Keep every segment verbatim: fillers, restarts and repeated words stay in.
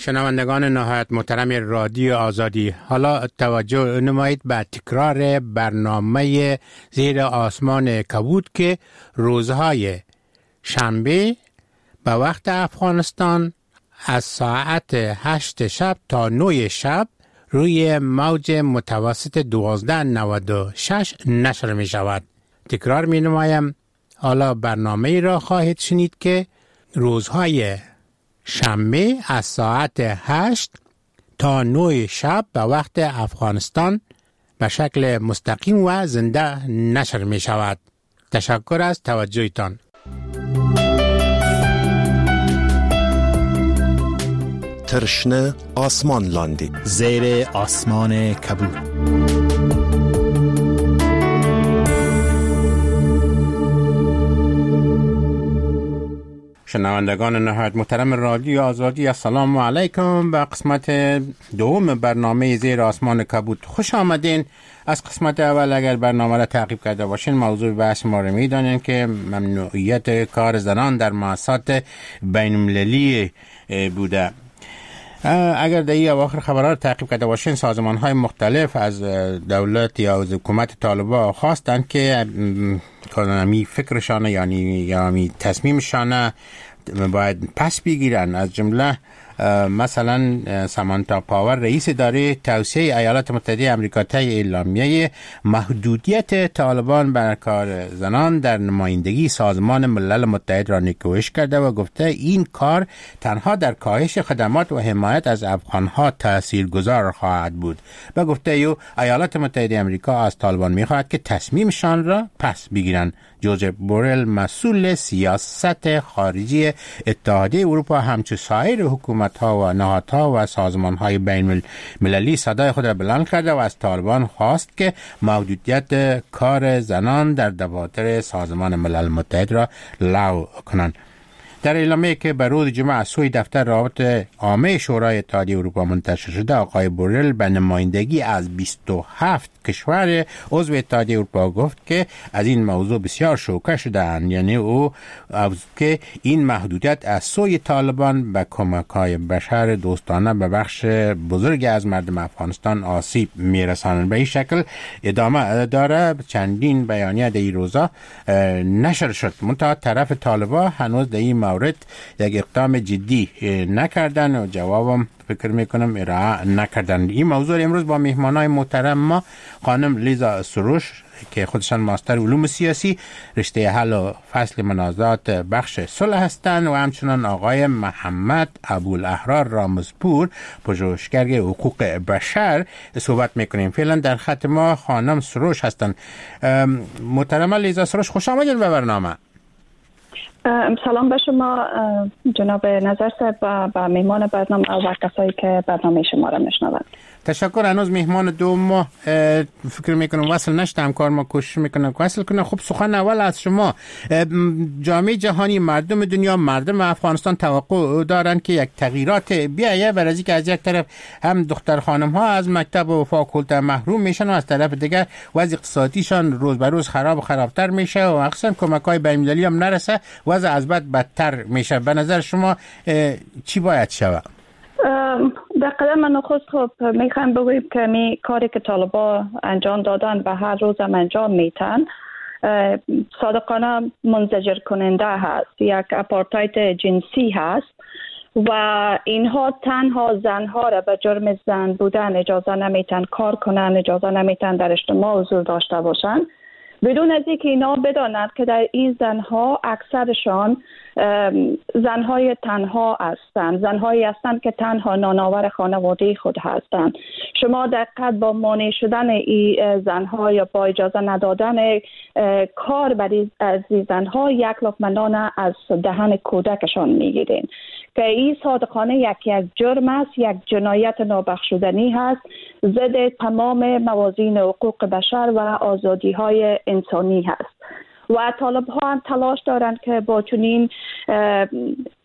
شنوندگان نهایت محترم رادیو آزادی، حالا توجه نمایید به تکرار برنامه زیر آسمان کبود که روزهای شنبه به وقت افغانستان از ساعت هشت شب تا نه شب روی موج متوسط دوازده نود و شش نشر می شود. تکرار می نمایم، حالا برنامه را خواهید شنید که روزهای شنبه از ساعت هشت تا نه شب به وقت افغانستان به شکل مستقیم و زنده نشر می شود. تشکر از توجهتان. ترشنه آسمان لاندی زیر آسمان کبود. شنوندگان نهایت محترم رادیو آزادی، السلام علیکم. به قسمت دوم برنامه زیر آسمان کبود خوش آمدین. از قسمت اول اگر برنامه را تعقیب کرده باشین، موضوع بحث ما را میدانین که ممنوعیت کار زنان در مؤسسات بین المللی بوده. اگر در این اواخر خبرات تعقیب کرده باشین، سازمان های مختلف از دولت یا از حکومت طالبان خواستند که کانامی فکرشانه یعنی یعنی تصمیمشانه باید پس بگیرن. از جمله مثلا سامانتا پاور رئیس اداره توسعه ایالات متحده آمریکا طی اعلامیه محدودیت طالبان بر کار زنان در نمایندگی سازمان ملل متحد را نیکویش کرده و گفته این کار تنها در کاهش خدمات و حمایت از افغانها تاثیرگذار خواهد بود. و گفته او ایالات متحده آمریکا از طالبان می‌خواهد که تصمیمشان را پس بگیرند. جوزف بورل مسئول سیاست خارجی اتحادیه اروپا همچون سایر حکومت‌ها و نهادها و سازمان‌های بین المللی صدای خود را بلند کرده و از طالبان خواست که محدودیت کار زنان در دفاتر سازمان ملل متحد را لغو کنند. در اعلامیه که بر روز جمعه از سوی دفتر روابط عامه شورای اتحادیه اروپا منتشر شده، آقای بورل به نمایندگی از بیست و هفت کشور عضو اتحادیه اروپا گفت که از این موضوع بسیار شوکه شده‌اند. یعنی او که این محدودیت از سوی طالبان به کمک‌های بشر دوستانه به بخش بزرگی از مردم افغانستان آسیب می‌رساند. به این شکل ادامه داره. چندین بیانیه در این روزا نشر شد، منتها طرف طالبان هنوز در این مورد یک اقدام جدی نکردن و جوابم فکر میکنم ارائه نکردن. این موضوع امروز با مهمانای محترم ما، خانم لیزا سروش که خودشان ماستر علوم سیاسی رشته حل و فصل منازعات بخش صلح هستند، و همچنان آقای محمد ابوالاحرار رامزپور پژوهشگر حقوق بشر صحبت میکنیم. فعلا در خط ما خانم سروش هستند. محترم لیزا سروش، خوش آمدید به برنامه. سلام به شما جناب نظر صاحب و به مهمان برنامه و کسایی که برنامه شما را میشنوند. تشکر. هنوز مهمان دو ما فکر میکنم وصل نشدم، کار ما کوشش میکنم که وصل کنم. خب سخن اول از شما. جامعه جهانی، مردم دنیا، مردم افغانستان توقع دارند که یک تغییرات بیایه، برای از اینکه از یک طرف هم دختر خانم ها از مکتب و فاکولته محروم میشن و از طرف دیگر وضع اقتصادیشان روز به روز خراب و خرابتر میشه و اصلا کمک های بین المللی هم نرسه، وضع از بد بدتر میشه. به نظر شما چی باید شود؟ در قدم نخست خب میخوایم بگویم که می کاری که طالبان انجام دادن و هر روز هم انجام میتن صادقانه منزجر کننده هست، یک آپارتاید جنسی هست و اینها تنها زنها را به جرم زن بودن اجازه نمیتن کار کنن، اجازه نمیتن در اجتماع حضور داشته باشن، بدون از اینکه اینا بدانند که در این زنها اکثرشان زنهای تنها هستند، زنهایی هستند که تنها نانآور خانواده خود هستند. شما دقیقاً با مانع شدن این زنها یا با اجازه ندادن کار برای از این زنها یک لقمه نان از دهن کودکشان میگیرین که این صادقانه یک یک جرم است، یک جنایت نابخشودنی هست، ضد تمام موازین حقوق بشر و آزادی های انسانی هست. و طالب ها هم تلاش دارند که با چنین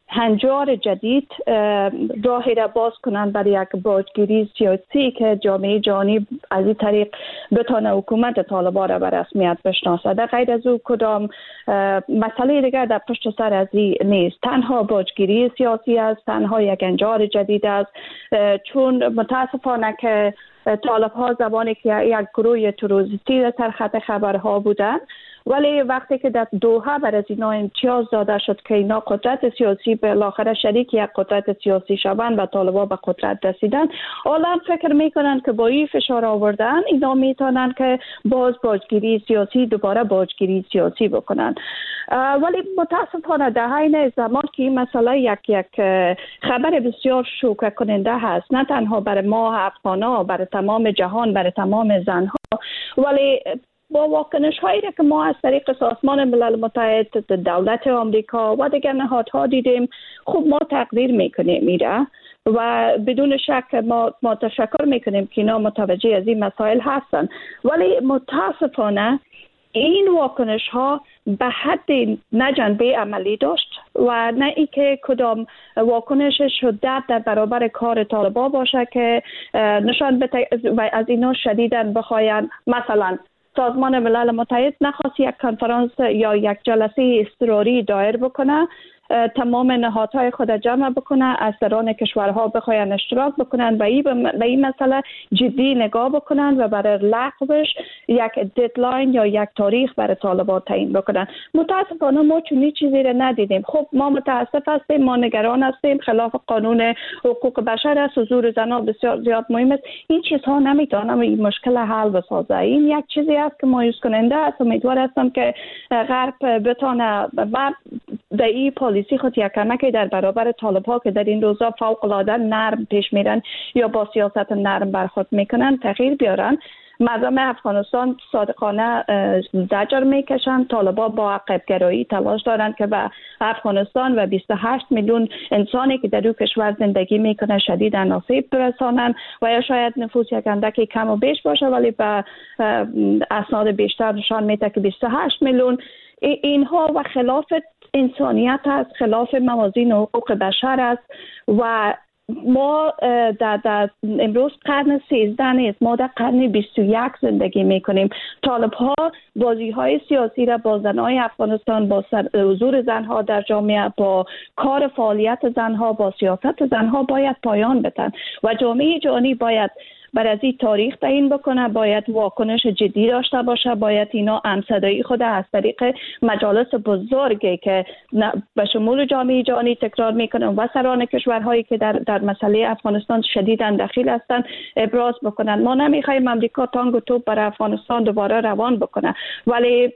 هنجار جدید راهی را باز کنند برای یک باجگیری سیاسی که جامعه جهانی از این طریق بتونه حکومت طالبان را به رسمیت بشناسه. در غیر از او کدام مسئله دیگر در پشت سر از این نیست. تنها باجگیری سیاسی است، تنها یک هنجار جدید است، چون متاسفانه که طالب ها زمانی که یک گروه تروریستی در سر خط خبرها بودند، ولی وقتی که در دوحه بر از اینا امتیاز داده شد که اینا قدرت سیاسی بالاخره شریک یک قدرت سیاسی شوند و طالبان به قدرت رسیدن، الان فکر میکنن که با این فشار آوردن اینا میتونن که باز باجگیری سیاسی دوباره باجگیری سیاسی بکنن. ولی متاسفانه در عین زمان که این مسئله یک یک خبر بسیار شوکه کننده هست، نه تنها برای ما افغانا، برای تمام جهان، برای تمام زنها، ولی با واکنش هایی که ما از طریق سازمان ملل متحد، دولت آمریکا و دیگر نهادها دیدیم، خوب ما تقدیر میکنیم میره و بدون شک ما, ما تشکر میکنیم که اینا متوجه از این مسائل هستن. ولی متاسفانه این واکنش ها به حد نه جنبه عملی داشت و نه ای که کدام واکنش شدت در برابر کار طالبان باشه که نشان بده و از اینا شدیداً بخواین. مثلا سازمان ملل متحد نخواست یک کنفرانس یا یک جلسه اضطراری دایر بکنه، تمام نهادهای خود جمع بکنه، از سران کشورها بخواین اشتراک بکنن و به این مسئله جدی نگاه بکنن و برای لغوش یک ددلاین یا یک تاریخ برای طالبان تعیین بکنن. متاسفانه ما چنین چیزی را ندیدیم. خب ما متاسف هستیم، ما نگران هستیم، خلاف قانون حقوق بشر است، حضور زنان بسیار زیاد مهم است. این چیزها نمیتونه این مشکل حل بسازه. این یک چیزی است که مایوس کننده است. امیدوار هستم که غرب بتونه در این پالیسی خود یک کمکی در برابر طالب‌ها که در این روزا فوق العاده نرم پیش میرن یا با سیاست نرم برخورد میکنن تغییر بیارن. مردم افغانستان صادقانه زجر میکشن. طالبان با عقب‌گرایی تلاش دارند که به افغانستان و بیست و هشت میلیون انسانی که در این کشور زندگی میکنه شدیداً آسیب برسانند و یا شاید نفوس یک اندکی کم و بیش باشه، ولی به اسناد بیشتر نشان میده که بیست و هشت میلیون. اینها و خلاف انسانیت است، خلاف موازین حقوق بشر است و ما در, در امروز قرن سیزده نیست، ما در قرن بیست و یک زندگی میکنیم. طالب ها بازی های سیاسی را با زنهای افغانستان، با حضور زنها در جامعه، با کار فعالیت زنها، با سیاست زنها باید پایان بدن و جامعه جهانی باید بر از این تاریخ تعیین بکنه، باید واکنش جدی داشته باشه، باید اینا همصدایی خود از طریق مجالس بزرگی که به شمول جامعه جهانی تکرار میکنن و سران کشورهایی که در در مسئله افغانستان شدیداً دخیل هستند ابراز بکنن. ما نمیخوایم امریکا تانگ و توپ بر افغانستان دوباره روان بکنه، ولی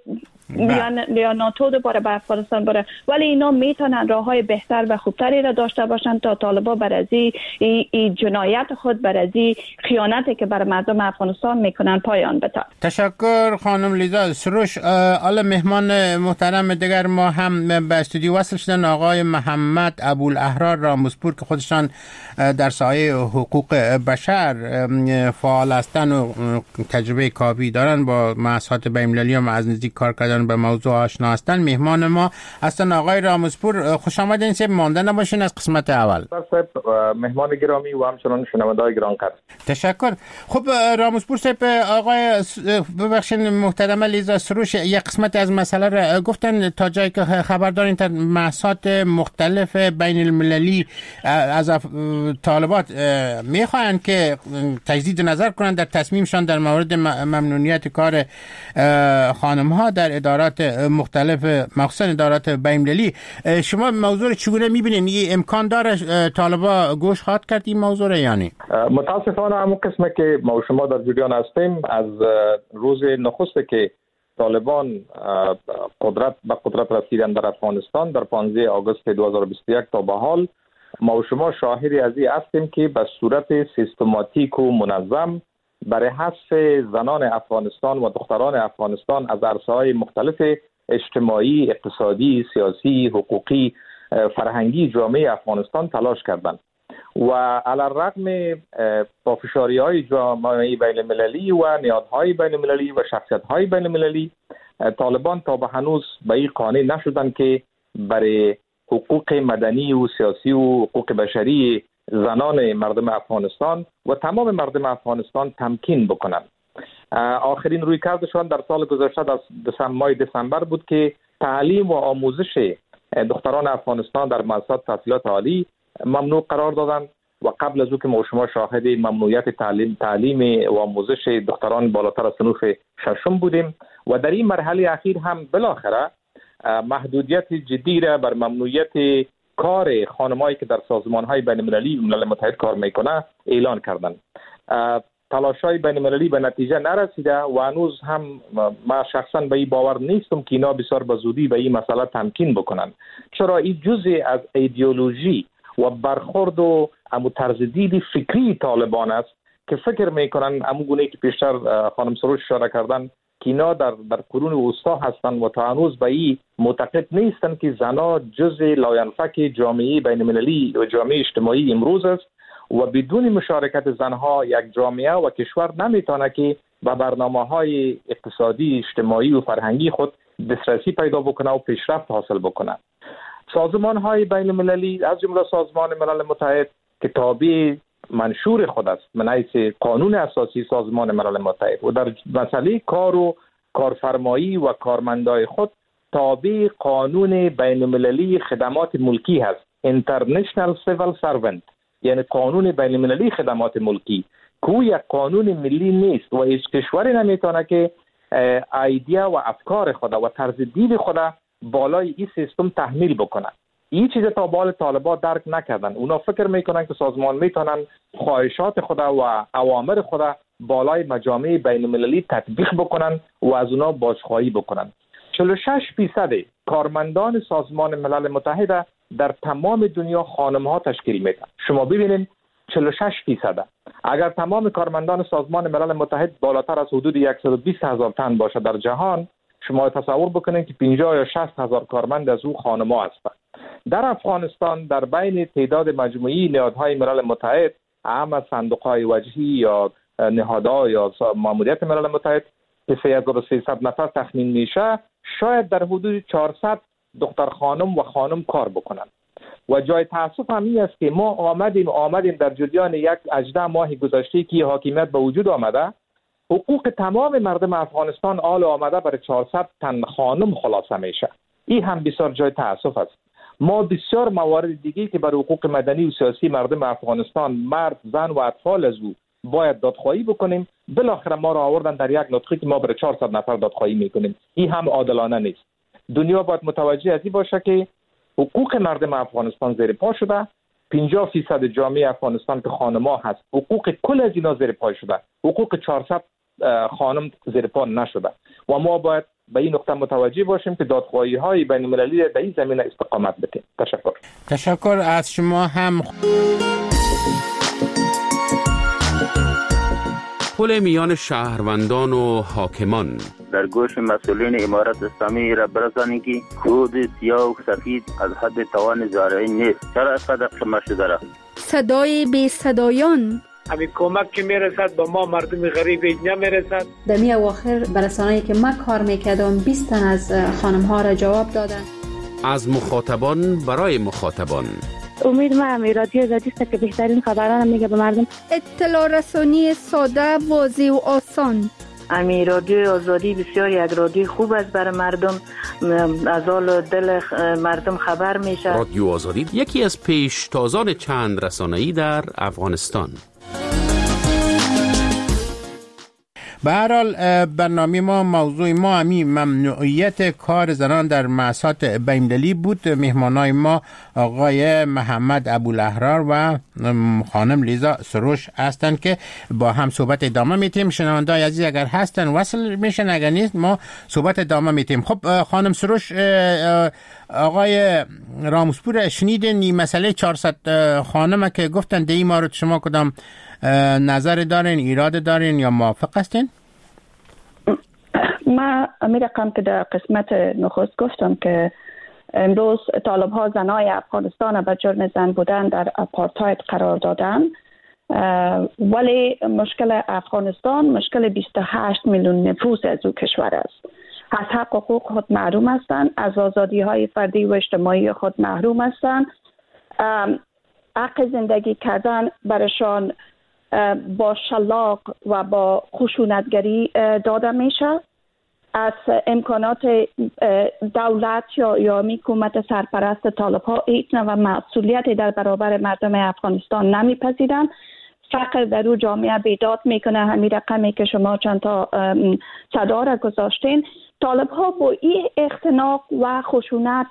یا ناتو دوباره به افغانستان بره، ولی اینا میتونن راههای بهتر و خوبتری را داشته باشن تا طالبان بر از این جنایت خود، بر از این خیانتی که برای مردم افغانستان میکنن پایان بدن. تشکر خانم لیزا سروش. حالا مهمان محترم دیگر ما هم به استودیو وصل شدن، آقای محمد ابوالاحرار راموسپور که خودشان در سایه حقوق بشر فعال هستند و تجربه کافی دارن، با مؤسسات بین‌المللی و از نزدیک کار کردن به موضوع آشنا هستن. مهمان ما هستن آقای راموسپور. خوش آمدین. سب مانده نباشین از قسمت اول. مهمان گرامی و همچنان شنونده‌های گرانقدر. تشکر. خب راموسپور صاحب، آقای ببخشید محترمه لیزا سروش یک قسمت از مسئله را گفتن. تا جایی که خبر دارین تا مؤسسات مختلف بین المللی از طالبات میخواین که تجدید نظر کنند در تصمیمشان در مورد ممنوعیت کار خانم ها در ادارات مختلف، مخصوصا ادارات بین المللی. شما موضوع چگونه میبینین؟ این امکان داره طالبا گوش خواهد کرد این موضوع یعنی؟ متاسفانه همون قسمه که ما و شما در جریان هستیم، از روز نخست که طالبان قدرت به قدرت رسیدن در افغانستان در پانزده آگوست دو هزار و بیست و یک تا به حال ما و شما شاهدی از این هستیم که به صورت سیستماتیک و منظم برای حذف زنان افغانستان و دختران افغانستان از عرصه‌های مختلف اجتماعی، اقتصادی، سیاسی، حقوقی، فرهنگی جامعه افغانستان تلاش کردند و علی الرغم پافشاری‌های جامعه بین‌المللی و نهادهای بین‌المللی و شخصیت‌های بین‌المللی، طالبان تا به هنوز به این قانع نشدند که برای حقوق مدنی و سیاسی و حقوق بشری زنان مردم افغانستان و تمام مردم افغانستان تمکین بکنند. آخرین روی کردشان در سال گذشته در دسامبر ماه دسامبر بود که تعلیم و آموزش دختران افغانستان در مؤسسات تحصیلات عالی ممنوع قرار دادند و قبل از او که ما شما شاهد ممنوعیت تعلیم تعلیم و آموزش دختران بالاتر از صنف ششم بودیم و در این مرحله اخیر هم بالاخره محدودیت جدی را بر ممنوعیت کار خانمایی که در سازمان‌های بین‌المللی ملل متحد کار میکنه اعلان کردند. تلاش‌های بین‌المللی به نتیجه نرسیده و هنوز هم ما شخصا به این باور نیستم که اینا بسیار به زودی به این مسئله تمکین بکنن، چرا این جزء از ایدئولوژی و برخورد و امو طرز دید فکری طالبان است که فکر میکنن امو گونه که پیشتر خانم سروش اشاره کردن که اینا در در قرون وسطا هستن و تا هنوز به این معتقد نیستن که زنا جزء لاینفک جامعه بین‌المللی و جامعه اجتماعی امروز است و بدون مشارکت زنها یک جامعه و کشور نمیتونه که به برنامه‌های اقتصادی، اجتماعی و فرهنگی خود دسترسی پیدا بکنه و پیشرفت حاصل بکنه. سازمان‌های بین‌المللی از جمله سازمان ملل متحد که تابع منشور خود است من حیث قانون اساسی سازمان ملل متحد و در مسئله کار و کارفرمایی و کارمندای خود تابع قانون بین‌المللی خدمات ملکی هست، International Civil Servant، یعنی قانون بین‌المللی خدمات ملکی که یک قانون ملی نیست و هیچ کشوری نمیتونه که ایده و افکار خود و طرز دید خود بالای این سیستم تحمیل بکنه. این چیز تا بال طالبان درک نکردن. اونا فکر میکنن که سازمان میتونن خواهشات خود و اوامر خود بالای مجامع بین‌المللی تطبیق بکنن و از اونا بازخواهی بکنن. چهل و شش درصد کارمندان سازمان ملل متحد در تمام دنیا خانم ها تشکیل میدن. شما ببینید چهل و شش درصد. اگر تمام کارمندان سازمان ملل متحد بالاتر از حدود صد و بیست هزار تن باشه در جهان، شما تصور بکنید که پنجاه یا شصت هزار کارمند از او خانم ها هستند. در افغانستان در بین تعداد مجموعی نهادهای ملل متحد، اهم صندوق‌های وجهی یا نهادها یا ماموریت ملل متحد که سه هزار و سیصد نفر تخمین میشه، شاید در حدود چهارصد دختر خانم و خانم کار بکنن. و جای تاسف هم این است که ما آمدیم آمدیم در جریان یک هجده ماه گذشته که حاکمیت به وجود آمده، حقوق تمام مردم افغانستان آل آمده برای چهارصد تن خانم خلاصه میشه. این هم بسیار جای تاسف است. ما بسیار موارد دیگه که برای حقوق مدنی و سیاسی مردم افغانستان، مرد، زن و اطفال از او باید دادخواهی بکنیم، بالاخره ما را آوردن در یک نطقی که ما برای چهارصد نفر دادخواهی میکنیم. این هم عادلانه نیست. دنیا باید متوجه از این باشه که حقوق مردم افغانستان زیر پا شده، پنجاه درصد جامعه افغانستان که خانم‌ها هست حقوق کل از اینا زیر پا شده، حقوق چهارصد خانم زیر پا نشده و ما باید به این نقطه متوجه باشیم که دادخواهی‌های بین‌المللی در این زمینه استقامت بده. تشکر. تشکر از شما هم. پل میان شهروندان و حاکمان در گوش مسئولین امارت اسلامی را برسانید که خود سیاه و سفید از حد توان زارعی نیست. چرا اینقدر قمه شده را؟ صدای بی صدایان، همین کمک که میرسد به ما مردم غریب اینجا میرسد. در می اواخر برسانه‌ای که من کار میکردم بیست تن از خانم ها را جواب دادن. از مخاطبان برای مخاطبان. امید ما هم رادیو آزادی است که بهترین خبران میگه به مردم. اطلاع رسانی ساده، واضح و آسان. امی رادیو آزادی بسیار یک رادیو خوب است برای مردم، از حال دل مردم خبر میشه. رادیو آزادی یکی از پیشتازان چند رسانه‌ای در افغانستان. به هر حال برنامه ما موضوع ما همین ممنوعیت کار زنان در مؤسسات بین‌المللی بود. مهمانای ما آقای محمد ابوالاحرار و خانم لیزا سروش هستند که با هم صحبت ادامه میتیم. شنونده‌های عزیز اگر هستن وصل میشن، اگر نیست ما صحبت ادامه میتیم. خب خانم سروش، آقای راموسپور شنیدین این مسئله چهارصد خانمه که گفتن در این مورد شما کدام نظر دارین، ایراد دارین یا موافق هستین؟ ما می رقم که در قسمت نخست گفتم که امروز طالب ها زنای افغانستان به جرم زن بودن در اپارتاید قرار دادن، ولی مشکل افغانستان مشکل بیست و هشت میلیون نفوس از او کشور است. از حق حقوق خود محروم هستند، از آزادی های فردی و اجتماعی خود محروم هستند. حق زندگی کردن برشان با شلاق و با خشونتگری داده میشه. از امکانات دولت یا یا حکومت سرپرست طالب ها هیچ نوع مسئولیتی در برابر مردم افغانستان نمیپذیرند. فقر در او جامعه بیداد میکنه. همین رقمی که شما چند تا صدا را گذاشتین، طالب ها با این اختناق و خشونت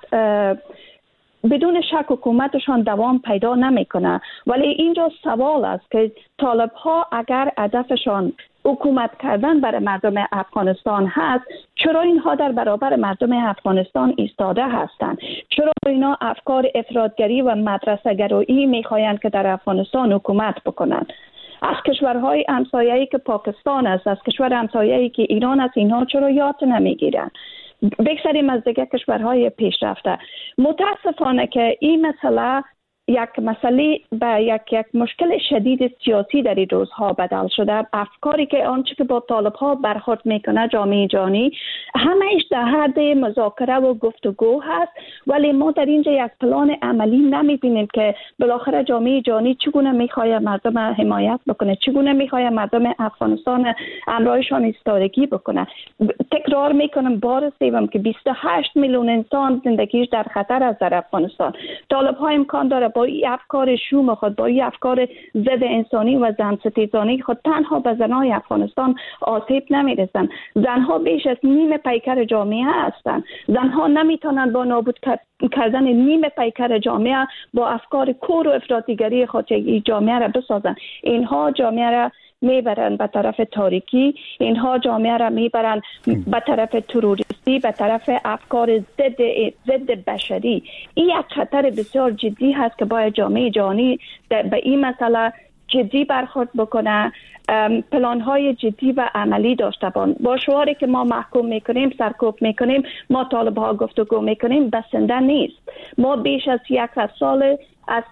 بدون شک حکومتشان دوام پیدا نمیکنه. ولی اینجا سوال است که طالب ها اگر هدفشان حکومت کردن برای مردم افغانستان هست، چرا اینها در برابر مردم افغانستان ایستاده هستند؟ چرا اینا افکار افراطگری و مدرسه گرایی میخواهند که در افغانستان حکومت بکنند؟ از کشورهای همسایه‌ای که پاکستان است، از کشور همسایه‌ای که ایران است، اینها چرا یاد نمیگیرند؟ بگذاریم از دیگه کشورهای پیشرفته. متاسفانه که این مسئله یک مسئله به یک یک مشکل شدید سیاسی در این روزها بدل شده. افکاری که آنچه که با طالب ها برخورد میکنه جامعه جهانی همهش در حد مذاکره و گفتگو هست، ولی ما در اینجا یک پلان عملی نمیبینیم که بالاخره جامعه جهانی چگونه میخواد مردم حمایت بکنه، چگونه میخواد مردم افغانستان همراهشان ایستادگی بکنه. تکرار میکنم بار سوم که بیست و هشت میلیون انسان زندگیش در خطر است در افغانستان. طالب ها امکان داره با این افکار شوم خود، با این افکار ضد انسانی و زن ستیزانی خود تنها به زنهای افغانستان آسیب نمیرسن. زنها بیش از نیم پیکر جامعه هستند. زنها نمیتونن با نابود کردن نیم پیکر جامعه با افکار کور و افراطیگری خود این جامعه را بسازن. اینها جامعه را میبرن به طرف تاریکی، اینها جامعه را میبرن به طرف تروریستی، به طرف افکار ضد ضد بشری. این یک خطر بسیار جدی هست که باید جامعه جهانی به این مسئله جدی برخورد بکنه، پلان های جدی و عملی داشته باشند. با شعاری که ما محکوم میکنیم، سرکوب میکنیم، ما طالب ها گفتگو میکنیم، بسنده نیست. ما بیش از یک سال از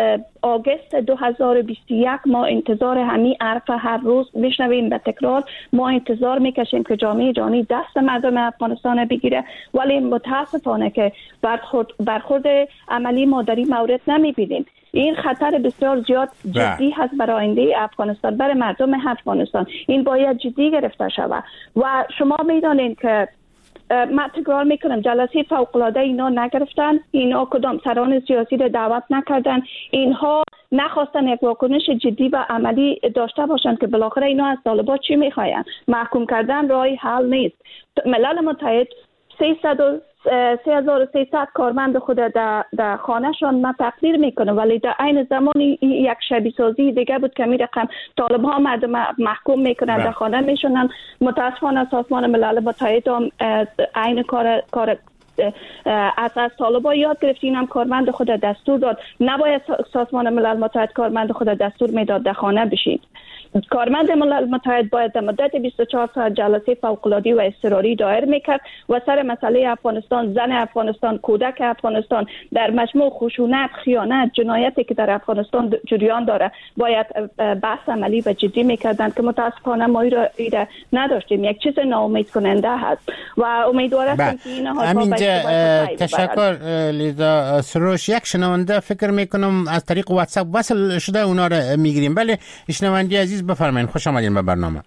آگوست دو هزار و بیست و یک ما انتظار همین حرف هر روز میشنویم به تکرار. ما انتظار میکشیم که جامعه جهانی دست مردم افغانستان بگیره، ولی متاسفانه که برخورد برخورد عملی ما در این مورد نمیبینیم. این خطر بسیار زیاد جدی هست برای آینده افغانستان، برای مردم افغانستان. این باید جدی گرفته شود. و شما میدانید که من تکرار میکنم جلسه فوق‌العاده اینا نگرفتن، اینا کدام سران سیاسی رو دعوت نکردن، اینها نخواستن یک واکنش جدی و عملی داشته باشند که بالاخره اینا از طالبان چی میخواین. محکوم کردن راه حل نیست. ملل متحد سه هزار و سیصد کارمند خود در در خانهشان ما تقدیر میکنه، ولی در عین زمان یک شبیه سازی دیگه بود که می رقم طالب ها مردم محکوم میکنن، در خانه میشونن. متاسفانه سازمان ملل متحد هم عین کار کار از از طالبا یاد گرفتیم. هم کارمند خود دستور داد نباید سازمان ملل متحد کارمند خود دستور میداد در خانه بشید. کارمند ملل متحد باید در مدت بیست و چهار ساعت جلسه فوق‌العاده و اضطراری دایر میکرد و سر مسئله افغانستان، زن افغانستان، کودک افغانستان، در مجموع خشونت، خیانت، جنایتی که در افغانستان جریان داره باید بحث عملی و جدی میکردند که متاسفانه ما ایره نداشتیم. یک چیز ناامید کننده هست و امیدوارم که اینها تشکر لیزا سروش. یک شنونده فکر میکنم از طریق واتساپ وصل شده، اونا رو میگیریم. بله شنونده عزیز بفرمایید، خوش آمدین به برنامه.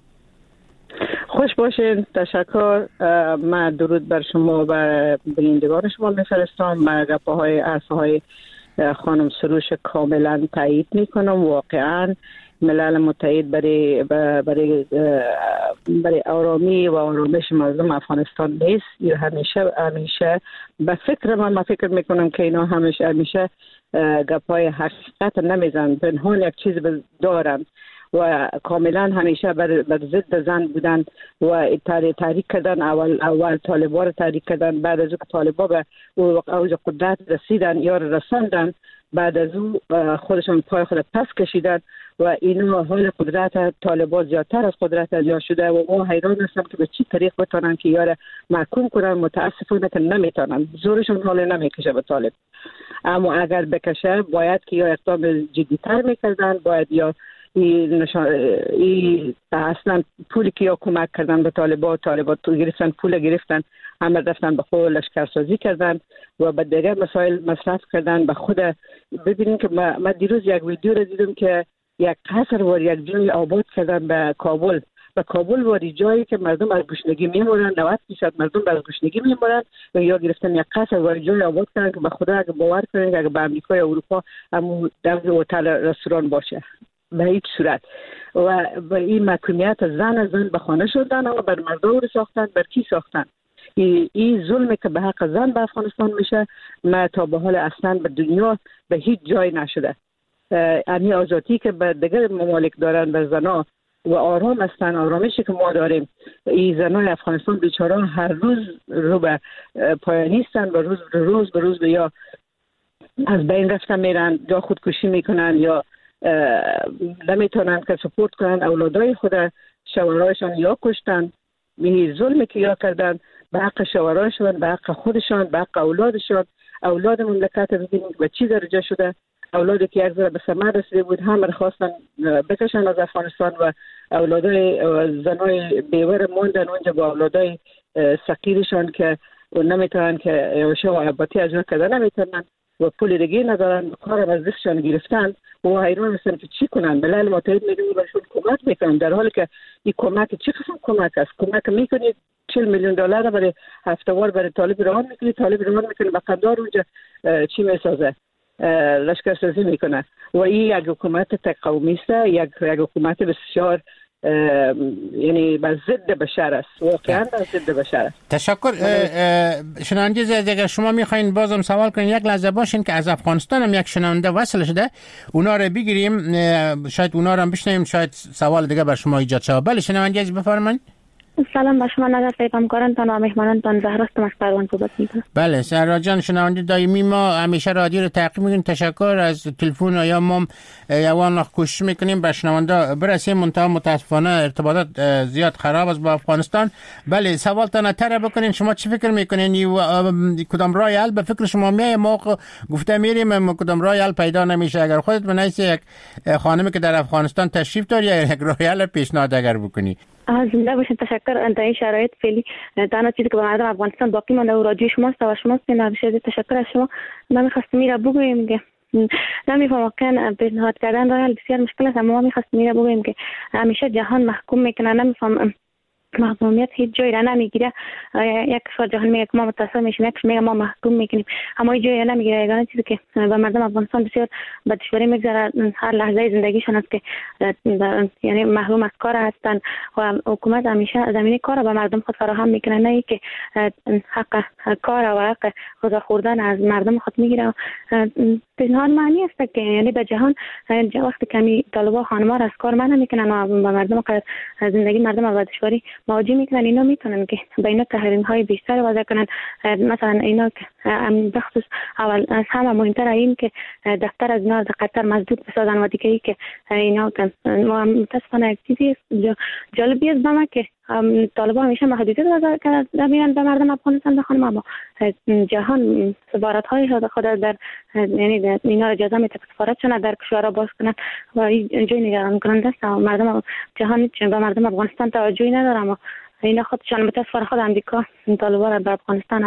خوش باشین. تشکر. من درود بر شما و بینندگان شما میفرستم. من گپه های عرصه های خانم سروش کاملا تایید میکنم. واقعا ملل متحد برای برای برای آرامی و آرامش مردم افغانستان نیست. این همیشه همیشه به فکر من من فکر میکنم که اینا همیشه همیشه گپای حقیقت نمیزن، پنهان یک چیز دارن و کاملا همیشه بر, بر ضد زن بودن و تحریک کردن. اول اول طالبان رو تحریک کردن، بعد از او که طالبان به اوج قدرت رسیدن یا رساندن، بعد از او خودشون پای خود پس کشیدن و اینو حال قدرت طالبان زیادتر از قدرت ازیا شده و ما حیران هستم که به چی طریق بتونن که یاره محکوم کنن. متاسفانه که نمیتونن، زورشون حال نمیکشه به طالب. اما اگر بکشه باید که یا اقدام جدی‌تر میکردن، باید یا این نشان این اصلا پولی که یا کمک کردن به طالبان طالبان تو گرفتن پول گرفتن همه رفتن به خود لشکرسازی کردن و به دیگر مسائل مصرف کردن. به خود ببینید که ما, ما دیروز یک ویدیو را دیدم که یک قصر و یک جای آباد کردن به کابل به کابل واری جایی که مردم از گشنگی میمونن، نود درصد مردم از گشنگی میمونن و یا گرفتن یک قصر واری جای آباد کردن که به خدا اگه باور کنید اگه به امریکا یا اروپا هم در هتل رستوران باشه به هیچ صورت. و به این محکومیت زن زن به خانه شدن و بر مردم رو ساختن. بر کی ساختن؟ این ظلمی که به حق زن به افغانستان میشه ما تا به حال اصلا به دنیا به هیچ جای نشده. یعنی آزادی که به دیگر ممالک دارن به زنا و آرام هستن، آرامشی که ما داریم، این زنای افغانستان بیچاره هر روز رو به پایانی هستن و روز به روز به روز به یا از بین رفتن میرن یا خودکشی میکنن یا نمیتونن که سپورت کنن اولادای خود، شوهرایشان یا کشتن. این ظلمی که یا کردن به حق شوهرایشان، به حق خودشان، به حق اولادشان. اولاد مملکت ببینید به چی درجه شده. اولادی که یک ذره به ثمر رسیده بود همه خواستن بکشن از افغانستان و اولادای زنای بیوه موندن اونجا با اولادای سقیرشان که نمیتونن که یوشه و عباتی اجرا کردن نمیتونن و پول دیگه ندارن، کار از دستشان گرفتن و حیران هستن که چی کنن. ملل متحد میگه برشون کمک میکنن، در حالی که این کمک چه قسم کمک است؟ کمک میکنید چهل میلیون دلار برای هفته‌وار برای طالب روان میکنید، طالب روان میکنه به قدر اونجا چی میسازه؟ لشکرسازی میکنه و این یک حکومت تقومی است، یک یک حکومت بسیار یعنی به ضد بشر است، واقعا به ضد بشر است. تشکر. شنونده عزیز اگر شما میخواین بازم سوال کنین یک لحظه باشین که از افغانستان هم یک شنونده وصل شده، اونا رو بگیریم، شاید اونا رو هم بشنویم، شاید سوال دیگه بر شما ایجاد شود. بله شنونده عزیز بفرمایید. سلام به شما نظر پیغامکارانتان و مهمانانتان، زهرا هستم از پروان صحبت میکنم. بله زهرا جان، شنونده دائمی ما همیشه رادیو رو تعقیب میکنیم. تشکر از تلفن یا ما یوان کوشش میکنیم به شنونده برسیم، منتها متاسفانه ارتباطات زیاد خراب است با افغانستان. بله سوالتان تر بکنین، شما چی فکر میکنین؟ کدام راه حل به فکر شما میاد؟ ما گفته میریم کدام راه حل پیدا نمیشه. اگر خودت به نفس یک خانمی که در افغانستان تشریف داری یک راه حل پیشنهاد اگر بکنی. زنده باشین. تشکر. در این شرایط فعلی تنها چیزی که به مردم افغانستان باقی مانده و رادیو شماست و شماست. بسیار تشکر از شما. من می‌خواستم میره بگویم که نمی‌فهم واقعا پیشنهاد کردن راه بسیار مشکل است، اما ما می‌خواستم میره بگویم که همیشه جهان محکوم میکنه. نمی‌فهم محکومیت هیچ جایی را نمیگیره. یک کشور جهان میگه که ما متأسف میشیم، یک میگه ما محکوم میکنیم، اما هیچ جایی نمیگیره. یگانه چیزی که به مردم افغانستان بسیار به دشواری میگذره هر لحظه زندگیشان است که یعنی محروم از کار هستند و حکومت همیشه زمینه کار به مردم خود فراهم میکنه، نه ای که حق کار و حق غذا خوردن از مردم خود میگیره. پیشنهاد معنی است که یعنی به جهان وقتی کمی طالبان خانم‌ها از کار منع میکنن و به مردم زندگی مردم به دشواری مواجه میکنن، اینا میتونن که به اینا تحریم های بیشتر وضع کنن. مثلا اینا که بخصوص اول از همه مهمتر این که دفتر از اینا قطر مسدود بسازن و دیگه ای که اینا که متاسفانه یک چیزی جالبی است به که طالبان همیشه محدودیت وضع کردن به مردم افغانستان بخوانم، اما جهان سفارت های خود در یعنی اینا را اجازه میده سفارتشون در کشورها باز کنن و این جای نگران کننده است. مردم جهان به مردم افغانستان توجهی نداره، اما اینا خودشان متاسفانه خود امریکا طالبان را به افغانستان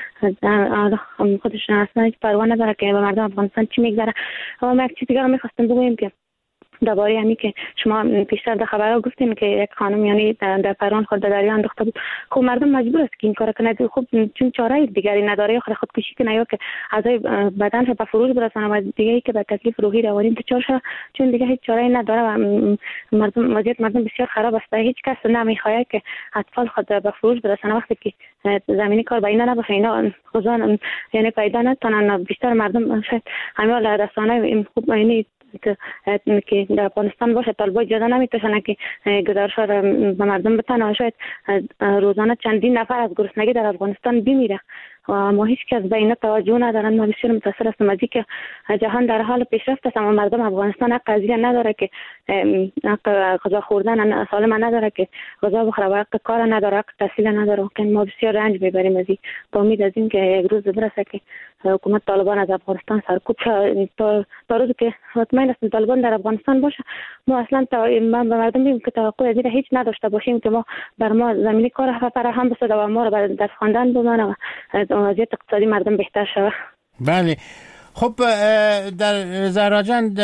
اول خودشون اصلا هیچ پروا نداره که به مردم افغانستان چی میگذره. اما یک چیز دیگه میخواستم بگویم که درباره همین که شما پیشتر در خبرها گفتین که یک خانم یعنی در, در پروان خود در دریا انداخته بود. خب مردم مجبور است که این کار کنه، خب چون چاره دیگری نداره، خود خودکشی کنه یا که اعضای بدنش به فروش برسونه و دیگه ای که به تکلیف روحی روانی دچار شه، چون دیگه هیچ چاره نداره و مردم وضعیت مردم بسیار خراب است. هیچ کس نمیخواد که اطفال خود به فروش برسونه وقتی که زمینی کار با اینا نباشه، اینا خودشان یعنی پیدا نتونن. بیشتر مردم شاید همین رسانه خوب یعنی که در افغانستان باشه طالبان اجازه نمیتونن که گزارش را به مردم بتن و شاید روزانه چندین نفر از گرسنگی در افغانستان بمیره ما هیچ کس به اینا توجه ندارن. ما بسیار متاسف هستم از اینکه جهان در حال پیشرفت است اما مردم افغانستان حق قضیه نداره که حق غذا خوردن سالم نداره، که غذا بخوره و حق کار نداره، حق تحصیل نداره. که ما بسیار رنج میبریم از این. با امید از این که یک روز برسه که حکومت طالبان از افغانستان سرکوب شه. تا تا روزی که مطمئن هستم طالبان در افغانستان باشه ما اصلا ما به مردم میگیم که توقع از این هیچ نداشته باشیم که ما بر ما زمینی کار فراهم بشه و ما رو در خواندن بمانه و وضعیت اقتصادی مردم بهتر شود. بله. خب در زهرا جان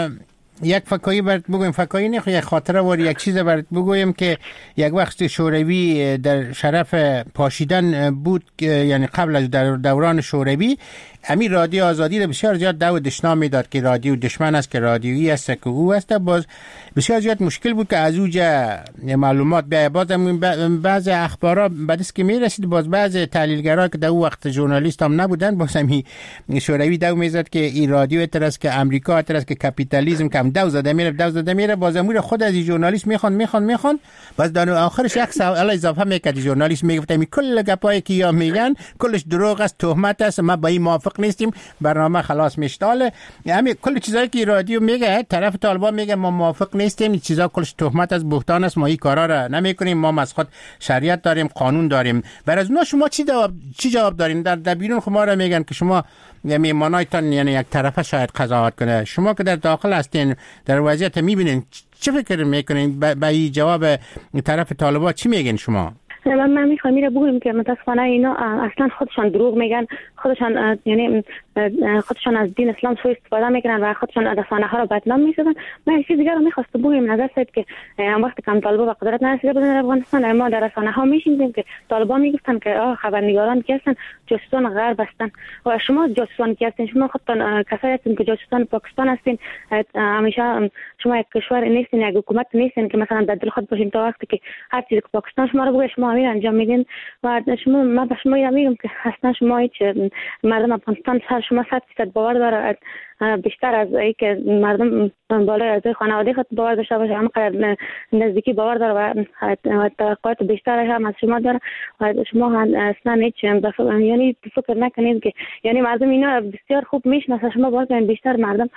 یک فکایی برات بگویم، فکایی نه، یک خاطره واری یک چیز برات بگویم که یک وقت شوروی در شرف پاشیدن بود، یعنی قبل از دوران شوروی همین رادیو آزادی رو بسیار زیاد دعوت دشنام میداد که رادیو دشمن است، که رادیویی است که او است. باز بسیار زیاد مشکل بود که از اوجا معلومات بیاید. باز بعض اخبارا بعد از که میرسید باز بعض تحلیلگرا که در اون وقت ژورنالیست هم نبودن باز همین شوروی دو میزد که این رادیو اعتراض که امریکا اعتراض که کاپیتالیسم کم دو زده میره دو زده میره. باز امور خود از این ژورنالیست میخوان میخوان میخوان باز در آخرش یک سوال اضافه میکرد. ژورنالیست میگفت می کل گپایی که یا میگن کلش دروغ است، تهمت است، ما با این موافق نیستیم، برنامه خلاص میشتاله. همین کل چیزایی که رادیو میگه طرف طالبان میگه ما موافق نیستیم، این چیزا کلش تهمت است، بهتان است، ما این کارا را نمیکنیم، ما از خود شریعت داریم، قانون داریم. برای از اونا شما چی جواب چی جواب دارین؟ در, در بیرون خما را میگن که شما میمانایتان یعنی یک طرفه شاید قضاوت کنه، شما که در داخل هستین در وضعیت میبینین چه فکر میکنین؟ به این جواب طرف طالبان چی میگین شما؟ من من میخوام میره بگویم که متاسفانه اینا اصلا خودشان دروغ میگن، خودشان یعنی خودشان از دین اسلام سوء استفاده میکنن و خودشان رسانه ها رو بدنام میسازن. من یک چیز دیگه رو میخواستم بگویم، نظر سید که وقتی که طالبان به قدرت نرسیده بودن در افغانستان ما در رسانه ها میشنیدیم که طالبان میگفتن که آه خبرنگاران کی هستن؟ جاسوسان غرب هستن. و شما جاسوسان کی هستین؟ شما خودتان کسایی هستین که جاسوسان پاکستان هستین. همیشه شما یک کشور نیستین، یک حکومت نیستین که مثلا در دل خود باشین تا وقتی که هر چیزی که پاکستان شما رو بگه شما امیر انجام میدین. و شما ما به شما میگم که اصلا شما هیچ مردم افغانستان سر شما صد درصد باور داره، بیشتر از ای که مردم بالای از خانواده خود باور داشته باشه، همقدر نزدیکی باور داره و توقعات بیشتر هم از شما داره. و شما اصلا هیچ یعنی فکر نکنید که یعنی مردم اینا بسیار خوب میشناسن، شما باور کنید بیشتر مردم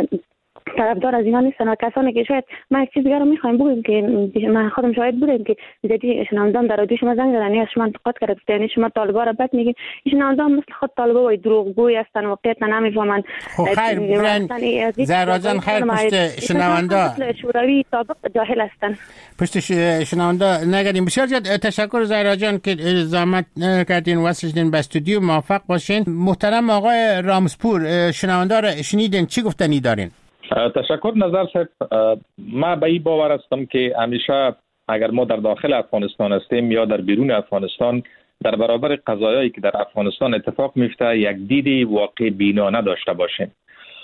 طرفدار از اینا نیستن. و کسانی که شاید ما یک چیز دیگه رو میخوایم بگیم که من خودم شاهد بودم که زدی شنوندان در رادیو شما زنگ زدن، شما انتقاد کردید، یعنی شما طالبان رو بد میگین، این شنوندان مثل خود طالبان و دروغگوی هستن، واقعیت نمیفهمن. خب خیر برن زهرا جان، خیر پشت شنوندا شوروی سابق جاهل هستن، پشت شنوندا نگردیم. بسیار زیاد تشکر زهرا جان که زحمت کردین وصل شدین به استودیو. موفق باشین. محترم آقای رامسپور، شنوندا رو شنیدین، چی گفتنی دارین؟ تشکر نظر صاحب. ما به این باور هستم که همیشه اگر ما در داخل افغانستان هستیم یا در بیرون افغانستان در برابر قضایایی که در افغانستان اتفاق میفته یک دید واقع بینانه داشته باشیم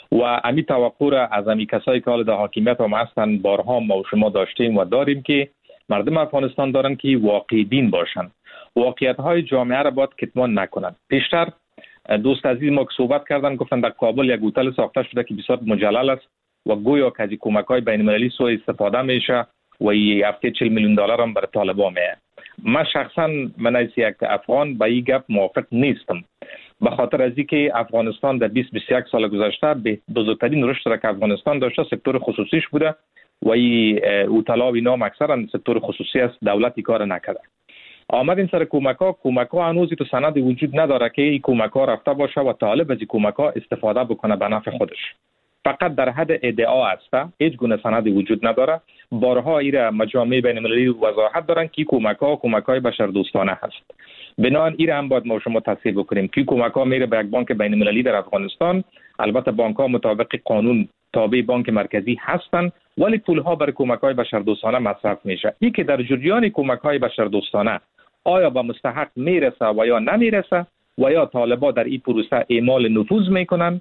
و امی توقع را از امی کسایی که حال در حاکمیت هم هستن بارها ما و شما داشتیم و داریم که مردم افغانستان دارن که واقع بین باشن، واقعیت های جامعه را باید کتمان نکنن. پیشتر دوست عزیز ما که صحبت کردن گفتن در کابل یک هتل ساخته شده که بسیار مجلل است و گویا که از کمک‌های بین‌المللی سوء استفاده میشه و هفته چهل میلیون دلار هم برای طالبان میه. من شخصا من از یک افغان با این گپ موافق نیستم، به خاطر از اینکه افغانستان در بیست بیست و یک سال گذشته به بزرگترین رشد را که افغانستان داشته سکتور خصوصیش بوده و این هتل‌ها و اینا اکثرا سکتور خصوصی است، دولتی کار نکرده. آمد این سر کمک‌ها کمک‌ها هنوز تو سند وجود نداره که این کمک‌ها رفته باشه و طالب از این کمک‌ها استفاده بکنه به نفع خودش. فقط در حد ادعا است، هیچ گونه سندی وجود نداره. بارها ایره مجامع بین‌المللی وضاحت دارن که کمک‌ها کمک‌های بشردوستانه هست. بنابراین ایره هم باید ما شما تصحیح بکنیم که کمک‌ها میره به یک بانک بین‌المللی در افغانستان. البته بانک‌ها مطابق قانون تابع بانک مرکزی هستند ولی پول‌ها برای کمک‌های بشردوستانه مصرف میشه. این که در جریان کمک‌های بشردوستانه آیا به مستحق میرسه و یا نمیرسه و یا طالبان در این پروسه اعمال نفوذ میکنن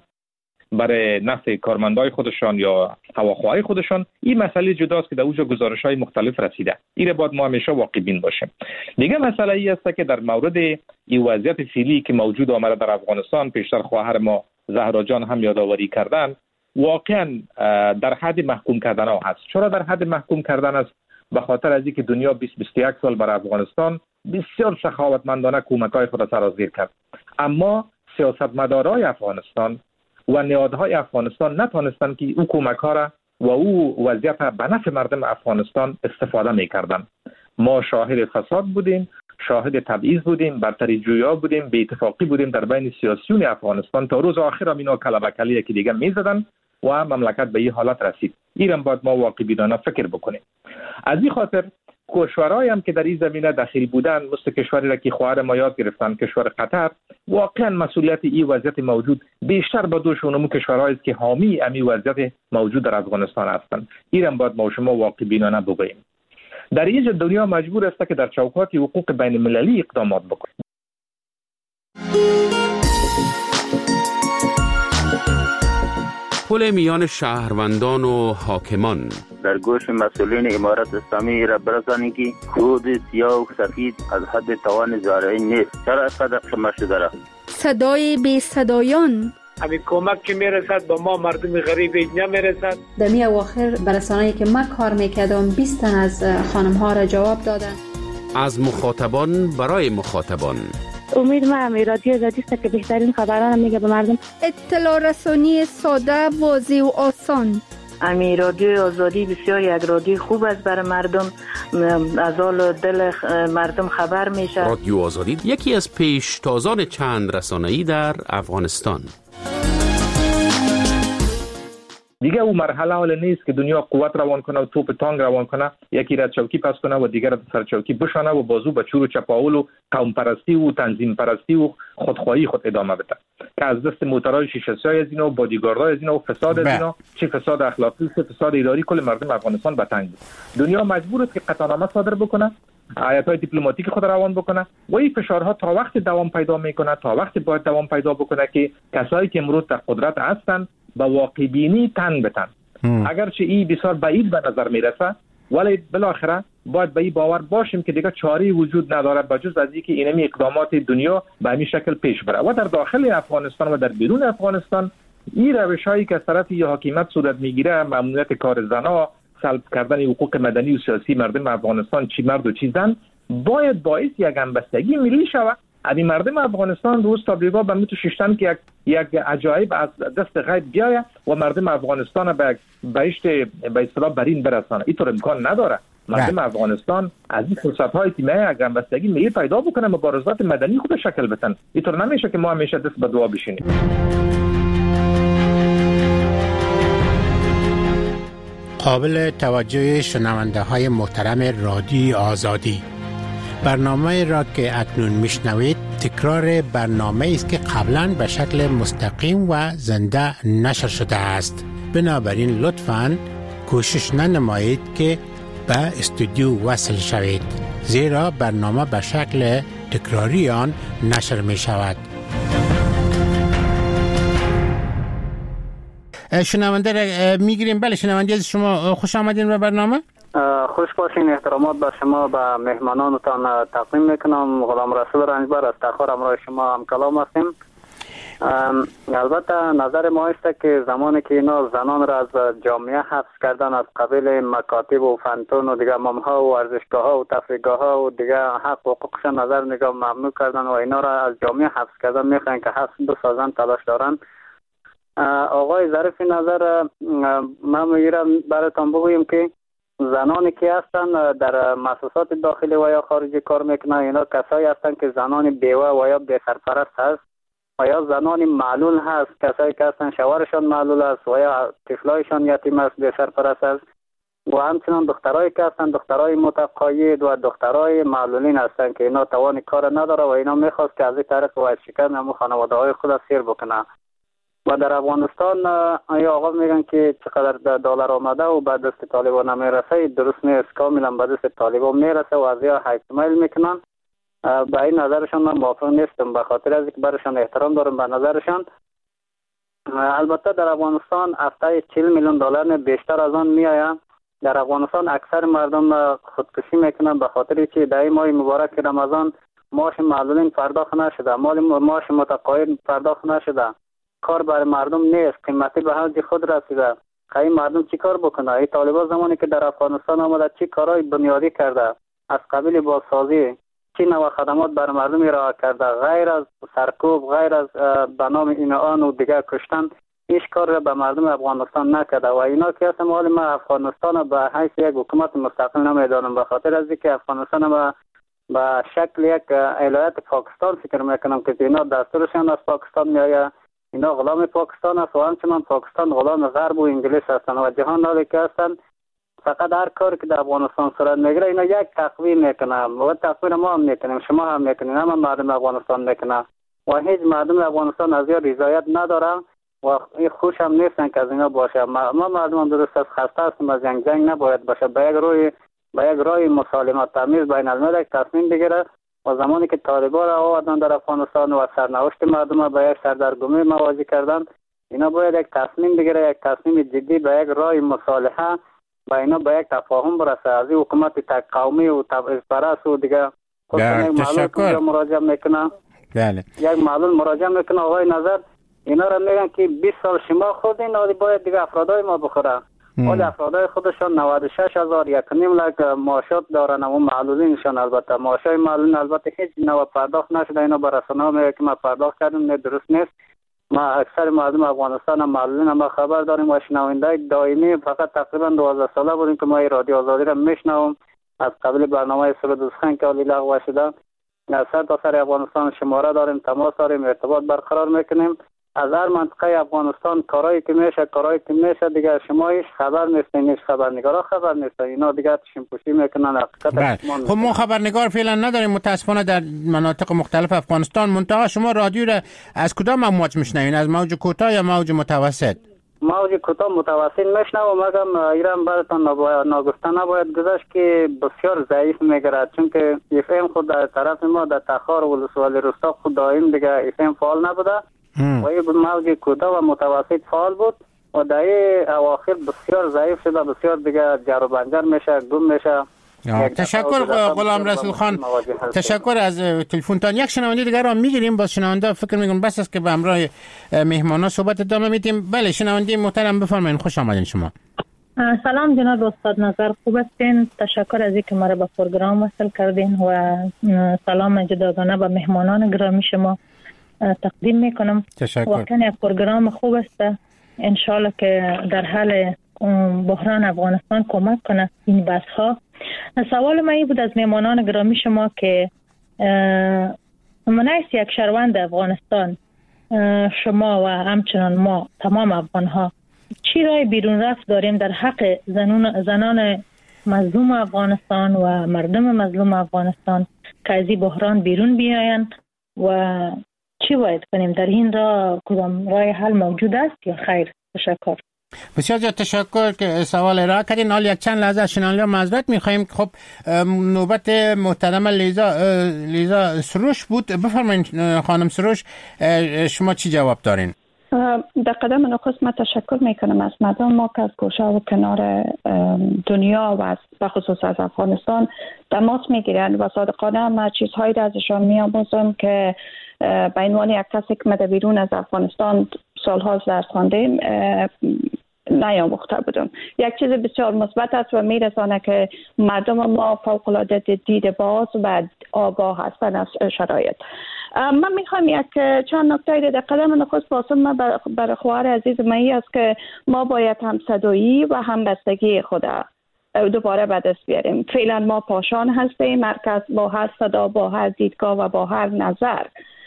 برای نفع کارمندای خودشان یا هواخواهای خودشان، این مسئله جداست که در اوجا گزارش‌های مختلف رسیده. این باید ما همیشه واقع بین باشیم. دیگه مسئله ای است که در مورد این وضعیت فعلی که موجود آمده در افغانستان، پیشتر خواهر ما زهرا جان هم یادآوری کردن، واقعا در حد محکوم کردن ها هست. چرا در حد محکوم کردن است؟ به خاطر از اینکه دنیا بیست بیست و یک سال برای افغانستان بسیار سخاوتمندانه کمک‌های خود را سرازیر کرد. اما سیاستمدارای افغانستان و نهادهای افغانستان نتونستند که او کمک ها را و او وضعیت به نفع مردم افغانستان استفاده میکردن. ما شاهد فساد بودیم، شاهد تبعیض بودیم، برتری جویا بودیم، بی اتفاقی بودیم در بین سیاسیون افغانستان تا روز آخر هم اینا کلبکلی که دیگه میزدن و مملکت به این حالت رسید. اینم باید ما واقع بینانه فکر بکنیم. از این خاطر کشورهایی هم که در این زمینه دخیل بودن، مثل کشوری را که خواهر ما یاد گرفتن، کشور قطر، واقعا مسئولیت این وضعیت موجود بیشتر به دوشون اون کشورهایی است که حامی امی وضعیت موجود در افغانستان هستند. اینم باید ما شما واقع بینانه بگوییم. در اینجا دنیا مجبور است که در چوکات حقوق بین المللی اقدامات بکنه. پل میان شهروندان و حاکمان در گوش مسئولین امارت اسلامی را برسانید که کود سیاه و سفید از حد توان زارعی نیست. چرا اینقدر شمار شده را؟ صدای بی صدایان، همین کمک که میرسد با ما مردم غریب اینجا میرسد. در می اواخر برسانه‌ای که من کار میکردم بیست تن از خانم ها را جواب دادن. از مخاطبان برای مخاطبان. امید ما همی رادیو آزادی است که بهترین خبران میگه به مردم. اطلاع رسانی ساده، واضح و آسان. امی رادیو آزادی بسیار یک رادیو خوب است برای مردم، از حال دل مردم خبر میشه. رادیو آزادی یکی از پیشتازان چند رسانه‌ای در افغانستان. دیگه اون مرحله حال نیست که دنیا قوت روان کنه و توپ تانگ روان کنه، یکی را چوکی پس کنه و دیگر را سر چوکی بشانه و بازو به چور و چپاول و قوم پرستی و تنظیم پرستی و خودخواهی خود ادامه بده که از دست موتورهای شیشه سای از اینا و بادیگاردهای از اینا و فساد از اینا، چه فساد اخلاقی چه فساد اداری، کل مردم افغانستان به تنگ بود. دنیا مجبور است که قطعنامه صادر بکنه، هیئت‌های دیپلماتیک خود روان بکنه و این فشارها تا وقت دوام پیدا میکنه، تا وقت باید دوام پیدا بکنه که کسایی که امروز در قدرت هستند با واقع بینی تن به تن. اگرچه این بسیار بعید به نظر میرسه، ولی بالاخره باید به این باور باشیم که دیگه چاره وجود نداره بجز از اینکه اینمی اقدامات دنیا به همین شکل پیش بره و در داخل افغانستان و در بیرون افغانستان این روش‌هایی که از طرف حکومت صورت میگیره، ممنوعیت کار زنها، سلب کردن حقوق مدنی و سیاسی مردم افغانستان، چی مرد و چی زن، باید باعث یک همبستگی ملی شود. این مردم افغانستان روز تا بیگاه به میتو ششتن که یک یک عجایب از دست غیب بیاید و مردم افغانستان به بهشت به اصطلاح برین برسانه. اینطور امکان نداره. مردم افغانستان از این فرصت‌های که میای یک همبستگی ملی پیدا بکنه، مبارزات مدنی خود شکل بدن. اینطور نمیشه که ما همیشه دست به دعا بشینیم. قابل توجه شنونده های محترم رادیو آزادی، برنامه را که اکنون میشنوید تکرار برنامه است که قبلا به شکل مستقیم و زنده نشر شده است. بنابراین لطفاً کوشش ننمایید که به استودیو وصل شوید، زیرا برنامه به شکل تکراری آن نشر می شود. شنونده را میگیریم. بله شنونده از شما، خوش آمدین به برنامه. خوش باشین. احترامات به شما به مهمانانتان تقدیم میکنم. غلام رسول رنجبر از تخار همراه شما هم کلام هستیم. البته نظر ما است که زمانی که اینا زنان را از جامعه حبس کردن، از قبیل مکاتب و فنتون و دیگه ممها و ورزشگاه ها و تفریحگاه ها و دیگه حق و حقوقشان نظر نگاه ممنوع کردن و اینا را از جامعه حبس کردن، میخواین که حبس بسازن، تلاش دارن. آقای ظریف نظر من میگیرم براتون بگویم که زنانی که هستن در مؤسسات داخلی و یا خارجی کار میکنن، اینا کسایی هستن که زنان بیوه و یا بی سرپرست هست و یا زنانی معلول هست، کسایی که هستن شوهرشان معلول است و یا طفلایشان یتیم است، بی سرپرست است و همچنان دخترایی که هستن دخترای متقاعد و دخترای معلولین هستن که اینا توان کار نداره و اینا میخواست که از این طریق و شکن همون خانواده های خود سیر بکنه. و در افغانستان آیا آقا میگن که چقدر دلار آمده و بعد دست طالبان نمیرسه، درست نیست، کاملا به دست طالبان میرسه و از یا حکمیل میکنن. به این نظرشان من موافق نیستم، به خاطر از اینکه برشان احترام دارم به نظرشان. البته در افغانستان هفته چهل میلیون دلار بیشتر از آن میآید. در افغانستان اکثر مردم خودکشی میکنن به خاطر که در این ماه مبارک رمضان معاش معلولین پرداخت نشده، مال معاش متقاعد پرداخت نشده، کار برای مردم نیست، قیمتی به حد خود رسیده. خیلی مردم چی کار بکنه؟ این طالبان زمانی که در افغانستان آمده چی کارهای بنیادی کرده؟ از قبیل بازسازی چی نوع خدمات بر مردم ارائه کرده، غیر از سرکوب، غیر از به نام این آن و دیگه کشتن، هیچ کار را به مردم افغانستان نکرده. و اینا که اصلا حال ما افغانستان به حیث یک حکومت مستقل نمیدانم، به خاطر از اینکه افغانستان به به شکل یک ولایت پاکستان فکر میکنم که اینا دستورشان از پاکستان میآید، اینا غلام پاکستان است و همچنان پاکستان غلام غرب و انگلیس هستند و جهان حالی که هستند فقط هر کاری که در افغانستان صورت میگیره اینا یک تقویم میکنه و تقویم ما هم میکنیم، شما هم میکنیم، همه مردم افغانستان میکنه و هیچ مردم افغانستان از این رضایت نداره و خوش هم نیستن که از اینا باشه. ما مردم هم درست از خسته هستیم از جنگ جنگ نباید باشه، به یک روی به یک راه مسالمت تمیز بین الملل یک تصمیم بگیره و زمانی که طالبان را آوردن در افغانستان و سرنوشت مردم به یک سردرگمی مواجه کردن، اینا باید یک تصمیم بگیره، یک تصمیم جدی به یک راه مصالحه با اینا به یک تفاهم برسه. از این حکومت تک قومی و تبعیض پرست و دیگه تشکر مراجعه میکنه، بله یک معلول مراجعه میکنه آقای نظر اینا را میگن که بیست سال شما خود این آدی باید دیگه افرادای ما بخوره، ولی افرادای خودشان نود و شش هزار یک نیم لک معاشات دارن و معلولینشان البته معاشای معلولین البته هیچ نوع پرداخت نشده. اینا به رسانه‌ها میگه که ما پرداخت کردیم، نه درست نیست. ما اکثر مردم افغانستان هم معلولین ما خبر داریم و شنونده دائمی فقط تقریبا دوازده ساله بودیم که ما رادیو آزادی را میشنوم از قبل برنامه صبح دوستخان که علی لغو شده. سر تا سر افغانستان شماره داریم، تماس داریم، ارتباط برقرار میکنیم. از هر منطقه افغانستان کارایی که میشه کارایی که میشه دیگه شما هیچ خبر نیستین، هیچ خبرنگارا خبر نیستن، اینا دیگه تشیم پوشی میکنن حقیقت. خب ما خبرنگار فعلا نداریم متاسفانه در مناطق مختلف افغانستان. منتها شما رادیو را از کدام موج میشنوین؟ از موج کوتاه یا موج متوسط؟ موج کوتاه متوسط میشنوم، مگم ایران براتون ناگفته نباید گذاشت که بسیار ضعیف میگرد، چون که اف ام خود در طرف ما در تخار و ولسوالی روستا خود دائم دیگه اف ام فعال نبوده و این موج کوتاه و متوسط فعال بود و در این اواخر بسیار ضعیف شده، بسیار دیگه جر و بنجر میشه، گم میشه. تشکر غلام رسول خان، تشکر از تلفنتان. یک شنونده دیگر را میگیریم، با شنونده فکر میکنم بس است که به همراه مهمانا صحبت ادامه میدیم. بله شنونده محترم بفرمایید، خوش آمدین شما. سلام جناب استاد نظر، خوب هستین؟ تشکر از اینکه ما را به پروگرام وصل کردین و سلام جداگانه به مهمانان گرامی شما تقدیم میکنم. تشکر. واقعا یک پروگرام خوب است، ان شاء الله که در حال بحران افغانستان کمک کنه این بحث ها. سوال من این بود از مهمانان گرامی شما که منعکس یک شهروند افغانستان شما و همچنان ما تمام افغان ها چی رای بیرون رفت داریم در حق زنان زنان مظلوم افغانستان و مردم مظلوم افغانستان که از این بحران بیرون بیاین و چی باید کنیم در این را؟ کدام رای حل موجود است یا خیر؟ تشکر. بسیار زیاد تشکر که سوال را کردین. حال یک چند لحظه شنونده معذرت می‌خوایم. خب نوبت محترم لیزا لیزا سروش بود. بفرمایید خانم سروش، شما چی جواب دارین؟ در قدم نخست من تشکر میکنم از مردم ما که از گوشه و کنار دنیا و از بخصوص از افغانستان تماس میگیرن و صادقانه من چیزهایی را ازشان میآموزم که به عنوان یک کسی که مده بیرون از افغانستان سالها درس خواندیم نیاموخته بودم. یک چیز بسیار مثبت است و میرسانه که مردم ما فوق العاده دید باز و آگاه هستند از شرایط. من میخوام یک چند نکته در قدم نخست باسم من برای خواهر عزیز من است که ما باید هم صدایی و هم بستگی خود دوباره به دست بیاریم. فعلا ما پاشان هستیم، مرکز با هر صدا، با هر دیدگاه و با هر نظر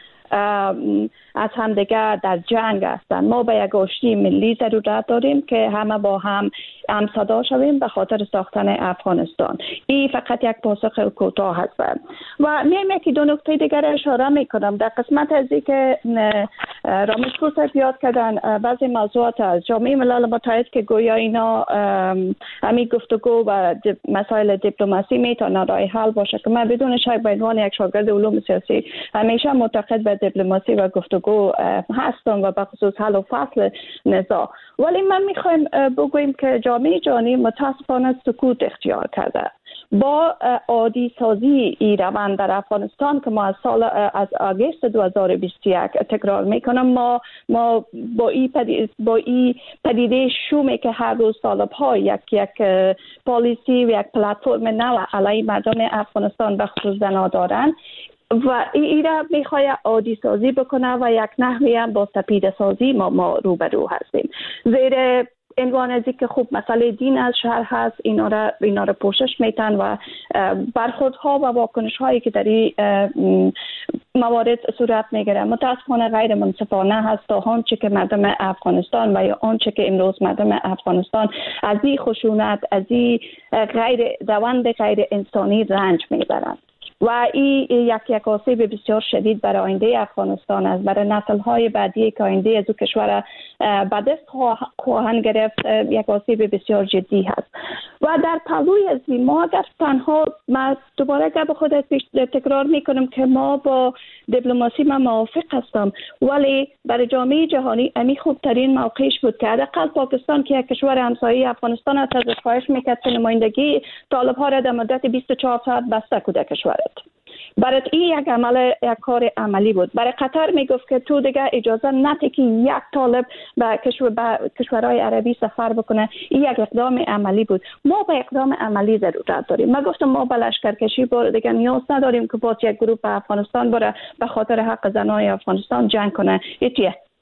از هم دیگر در جنگ هستند. ما به یک آشتی ملی ضرورت داریم که همه با هم هم صدا شویم به خاطر ساختن افغانستان. این فقط یک پاسخ کوتاه هست و میام یکی دو نکته دیگر اشاره میکنم. در قسمت از این که رامش پور صاحب یاد کردن بعضی موضوعات از جامعه ملل متحد که گویا اینا همین گفتگو و مسائل دیپلماسی میتونه راه حل باشه که من بدون شک به عنوان یک شاگرد علوم سیاسی همیشه معتقد به دیپلماسی و گفتگو هستم و به خصوص حل و فصل نزاع ولی من میخوایم بگویم که جامعه جهانی متاسفانه سکوت اختیار کرده. با عادی سازی ای روند در افغانستان که ما از سال از آگوست دو هزار و بیست و یک تکرار میکنم، ما ما با این پدیده با این پدیده شومی که هر روز طالب‌ها یک یک پالیسی و یک پلتفرم نو علیه مردم افغانستان به خصوص زنان دارن و این را میخواد عادی سازی بکنه و یک نحوی هم با سپیده سازی ما ما روبرو هستیم. زیر عنوان از که خوب مسئله دین از شهر هست، اینا را اینا را پوشش میتن و برخوردها و واکنش هایی که در این موارد صورت میگیره متاسفانه غیر منصفانه هست تا آنچه که مردم افغانستان و یا آنچه که امروز مردم افغانستان از این خشونت، از این غیر روند غیر انسانی رنج میبرند و این یک یک آسیب بسیار شدید برای آینده افغانستان است، برای نسل‌های بعدی که آینده از او کشور به دست خواهند گرفت یک آسیب بسیار جدی هست. و در پهلوی از ما اگر تنها ما دوباره که به خود تکرار میکنم که ما با دیپلماسی ما موافق هستم، ولی برای جامعه جهانی امی خوبترین موقعش بود که حداقل پاکستان که یک کشور همسایه افغانستان است ازش خواهش میکرد که نمایندگی طالب‌ها را در مدت بیست و چهار ساعت بسته کنه کشورت. برای این یک عمل یک کار عملی بود. برای قطر میگفت که تو دیگه اجازه نده که یک طالب به کشور به کشورهای عربی سفر بکنه. این یک اقدام عملی بود. ما به اقدام عملی ضرورت داریم. من گفتم ما به لشکرکشی بار دیگه نیاز نداریم که باز یک گروه به افغانستان بره به خاطر حق زنای افغانستان جنگ کنه. یک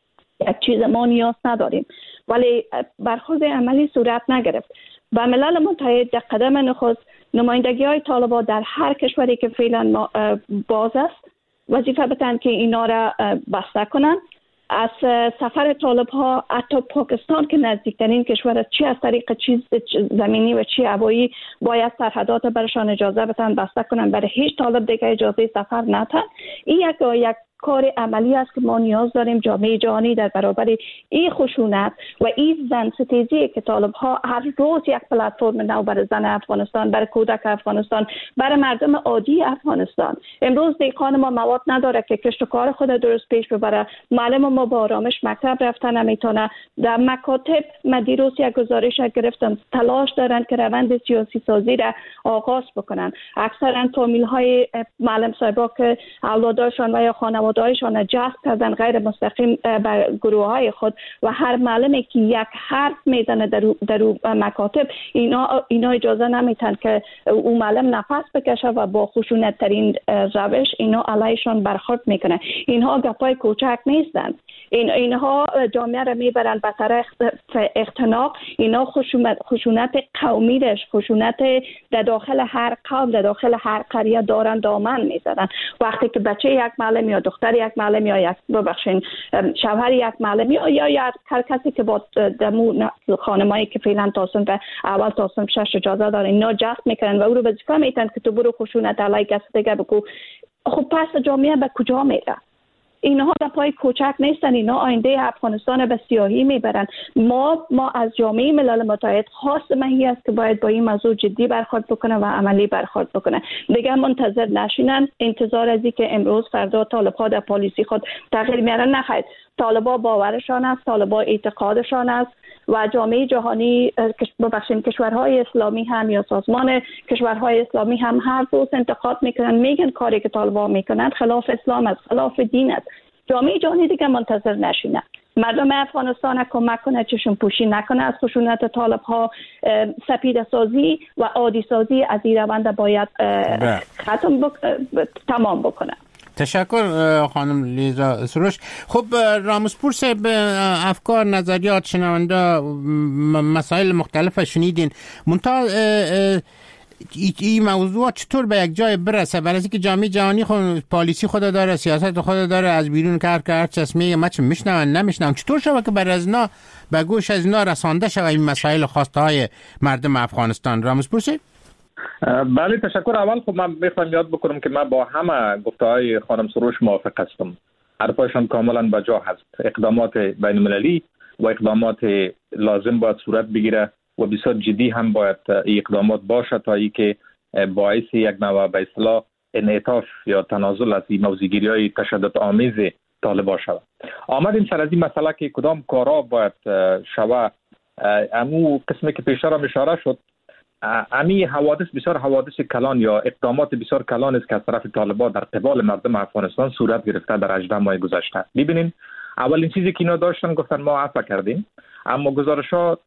یک چیز ما نیاز نداریم. ولی برخورد عملی صورت نگرفت. با ملل متحد در قدم نخست نمایندگی های طالبان در هر کشوری که فعلا باز است وظیفه بتن که اینا را بسته کنن. از سفر طالب ها حتی پاکستان که نزدیکترین کشور است، چی از طریق چیز زمینی و چی هوایی باید سرحدات برشان اجازه بتن بسته کنن، برای هیچ طالب دیگه اجازه سفر ندن. این یک یک کار عملی است که ما نیاز داریم جامعه جهانی در برابر این خشونت و این زن ستیزی که طالب ها هر روز یک پلتفرم نو برای زن افغانستان، برای کودک افغانستان، برای مردم عادی افغانستان. امروز دیگان ما مواد نداره که کشت و کار خود درست پیش ببره. معلم ما با آرامش مکتب رفتن نمیتونه. در مکاتب من دیروز یک گزارش گرفتم تلاش دارن که روند سیاسی سازی را آغاز بکنن. اکثرا فامیل های معلم صاحبا که اولادشان و یا خانواده دایشان جذب کردن غیر مستقیم به گروه های خود و هر معلمی که یک حرف میزنه در در مکاتب اینا اینا اجازه نمیتن که اون معلم نفس بکشه و با خشونت ترین روش اینا علیشان برخورد میکنه. اینها گپای کوچک نیستن. این اینها جامعه را میبرن به طرف اختناق. اینا خشونت خشونت قومی داشت، خشونت در داخل هر قوم، در داخل هر قریه دارن دامن میزنن. وقتی که بچه یک معلم یا دختر یک معلم یا یک ببخشین شوهر یک معلم یا یا هر کسی که با دمو خانمایی که فعلا تاسن به اول تاسن شش اجازه داره اینا جذب میکنن و او رو وظیفه میتن که تو برو خشونت علیه کسی دیگه بگو. خب پس جامعه به کجا میره؟ اینها در پای کوچک نیستن. اینا آینده افغانستان به سیاهی میبرن. ما ما از جامعه ملل متحد خواست مهی است که باید با این موضوع جدی برخورد بکنه و عملی برخورد بکنه. دیگه منتظر نشینن. انتظار از این که امروز فردا طالب‌ها در پالیسی خود تغییر میارن نخواهید. طالب‌ها باورشان است، طالب‌ها اعتقادشان است و جامعه جهانی ببخشید کشورهای اسلامی هم یا سازمان کشورهای اسلامی هم هر روز انتقاد میکنن، میگن کاری که طالب‌ها میکنن خلاف اسلام است، خلاف دین است. جامعه جهانی دیگه منتظر نشینه. مردم افغانستان کمک کنه، چشم پوشی نکنه از خشونت طالب‌ها. سپیده سازی و عادی سازی از این روند باید ختم بک... تمام بکنه. تشکر خانم لیزا سروش. خب رامسپور صاحب افکار نظریات شنونده مسائل مختلف شنیدین. منتها این موضوع چطور به یک جای برسه؟ برای اینکه جامعه جهانی خود پالیسی خود داره، سیاست خود داره، از بیرون کار که هر چیز میگه ما چه میشنون نمیشنون. چطور شود که بر از اینا به گوش از اینا رسانده شود این مسائل خواسته های مردم افغانستان؟ رامسپور صاحب. بله تشکر. اول خب من میخوام یاد بکنم که من با همه گفته‌های خانم سروش موافق هستم. حرفایشان کاملا به جا هست. اقدامات بین المللی و اقدامات لازم باید صورت بگیره و بسیار جدی هم باید این اقدامات باشه تا اینکه باعث یک نوع به اصطلاح انعطاف یا تنازل از این موضوعگیری‌های تشدد آمیز طالبان شود. آمدیم سر از این مسئله که کدام کارا باید شوه. امو قسمی که پیش را اشاره شد، امی حوادث بسیار حوادث کلان یا اقدامات بسیار کلان است که از طرف طالبان در قبال مردم افغانستان صورت گرفته در هجده ماه گذشته. ببینین اولین چیزی که اینا داشتن گفتن ما عفو کردیم، اما گزارشات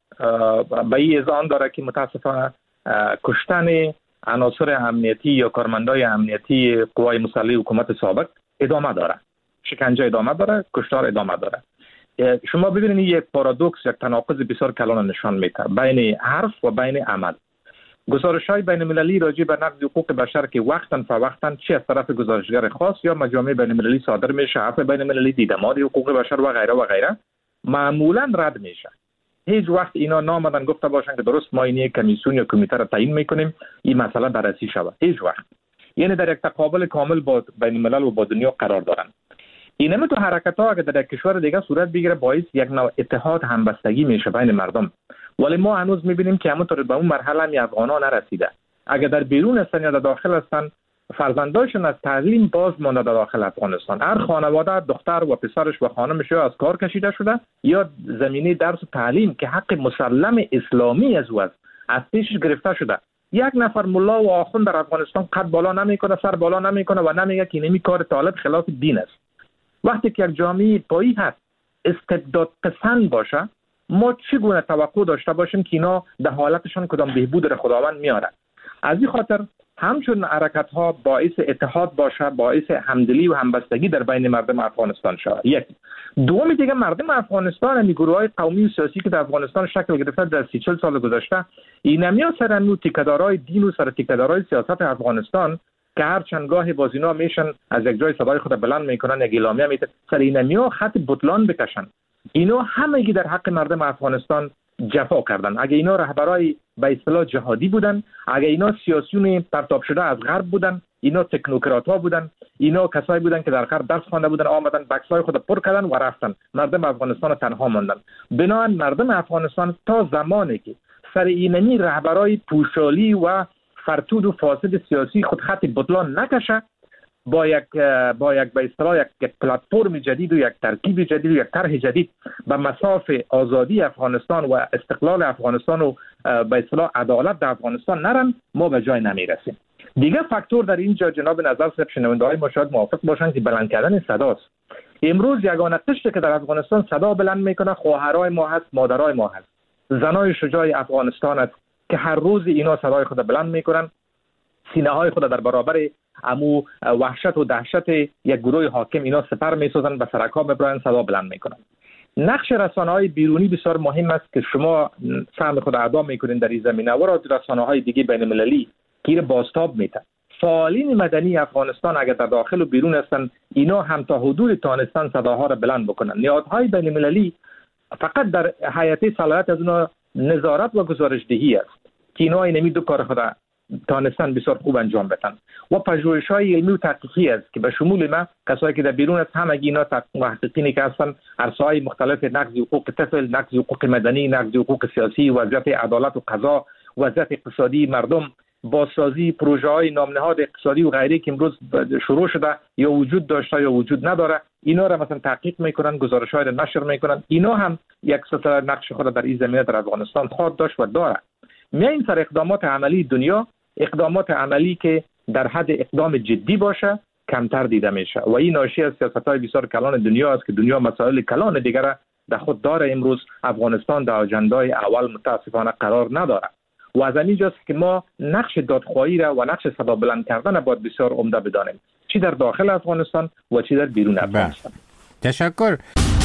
به این اذعان داره که متاسفانه کشتن عناصر امنیتی یا کارمندای امنیتی قوای مسلح حکومت سابق ادامه داره، شکنجه ادامه داره، کشتار ادامه داره. شما ببینید یک پارادوکس، یک تناقض بسیار کلان نشان میده بین حرف و بین عمل. گزارش‌های بین‌المللی راجع به نقض حقوق بشر که وقتاً فوقتاً چه از طرف گزارشگر خاص یا مجامع بین‌المللی صادر میشه، عفو بین‌المللی، دیدمان حقوق بشر و غیره و غیره، معمولاً رد میشه. هیچ وقت اینا نامدن گفته باشن که درست ما این کمیسیون یا کمیته را تعیین میکنیم این مسئله بررسی شود. هیچ وقت. یعنی در یک تقابل کامل با بین‌الملل و با دنیا قرار دارن. این همه تو حرکت ها اگه در یک کشور دیگه صورت بگیره باعث یک نوع اتحاد همبستگی میشه بین مردم، ولی ما هنوز میبینیم که همونطور به اون مرحله می افغانا نرسیده. اگه در بیرون هستن یا در داخل هستن، فرزنداشون از تعلیم باز مانده در داخل افغانستان. هر خانواده دختر و پسرش و خانمش یا از کار کشیده شده یا زمینه درس و تعلیم که حق مسلم اسلامی از او است از پیشش گرفته شده. یک نفر ملا و آخوند در افغانستان قد بالا نمیکنه، سر بالا نمیکنه و نمیگه که نمی کار طالب خلاف دین است. وقتی که یک جامعه پایی هست استبداد پسند باشه، ما چگونه توقع داشته باشیم که اینا در حالتشان کدام بهبود را خداوند میاره؟ از این خاطر همچون حرکت ها باعث اتحاد باشه، باعث همدلی و همبستگی در بین مردم افغانستان شود. یک دومی دیگه مردم افغانستان، این گروه های قومی و سیاسی که در افغانستان شکل گرفته در سی چهل سال گذشته، این نمیا سر انو تیکدارای دین و سر تیکدارای سیاست افغانستان که هر چندگاه بازینا میشن از یک جای صدای خود بلند میکنن، یک اعلامیه میتن سر اینمیا خط بطلان بکشن. اینا همگی در حق مردم افغانستان جفا کردن. اگه اینا رهبرای به اصطلاح جهادی بودن، اگه اینا سیاسیون پرتاب شده از غرب بودن، اینا تکنوکرات ها بودن، اینا کسایی بودن که در غرب درس خوانده بودن، آمدن بکسای خود پر کردن و رفتن، مردم افغانستان تنها ماندن. بنابراین مردم افغانستان تا زمانی که سر اینمی رهبرای پوشالی و فرتود و فاسد سیاسی خود خط بطلان نکشه، با یک با یک به اصطلاح یک, یک پلتفرم جدید و یک ترکیب جدید و یک طرح جدید به مساف آزادی افغانستان و استقلال افغانستان و به اصطلاح عدالت در افغانستان نرن، ما به جای نمیرسیم. دیگه فاکتور در اینجا جناب نظر صاحب شنونده‌های ما شاید موافق باشن که بلند کردن صداست. امروز یگانه قشری که در افغانستان صدا بلند میکنه خواهرای ما هست، مادرای ما هست، زنای شجاع افغانستان است که هر روز اینا صدای خود بلند میکنن، سینه های خود در برابر امو وحشت و دهشت یک گروه حاکم اینا سپر میسازن، به سرکا میبرن، صدا بلند میکنن. نقش رسانه‌های بیرونی بسیار مهم است که شما سهم خود ادا میکنین در این زمینه و رسانه‌های دیگه بین المللی که بازتاب میده. فعالین مدنی افغانستان اگر در داخل و بیرون هستن، اینا هم تا حدود تانستن صداها را بلند بکنن. نهادهای بین المللی فقط در حیاتی صلاحیت از اونها نظارت و گزارشدهی است که اینا اینمی دو کار خود تانستن بسیار خوب انجام بدن و پژوهش‌های علمی و تحقیقی است که به شمول ما کسایی که در بیرون است همگی اینا محققینی که هستن، عرصه‌های مختلف نقض حقوق طفل، نقض حقوق مدنی، نقض حقوق سیاسی، وضعیت عدالت و قضا، وضعیت اقتصادی مردم، بازسازی پروژه‌های نامنهاد اقتصادی و غیره که امروز شروع شده یا وجود داشته یا وجود نداره، اینا را مثلا تحقیق میکنن، گزارش‌های را نشر میکنن. اینا هم یک سلسله نقش خود در این زمینه در افغانستان خواهد داشت و داره. میایم سر اقدامات عملی دنیا، اقدامات عملی که در حد اقدام جدی باشه کمتر دیده میشه و این ناشی از سیاست‌های بسیار کلان دنیا است که دنیا مسائل کلان دیگر در خود داره. امروز افغانستان در اجندای اول متاسفانه قرار نداره و از اینجاست که ما نقش دادخواهی را و نقش صدا بلند کردن باید بسیار عمده بدانیم، چی در داخل افغانستان و چی در بیرون افغانستان. تشکر.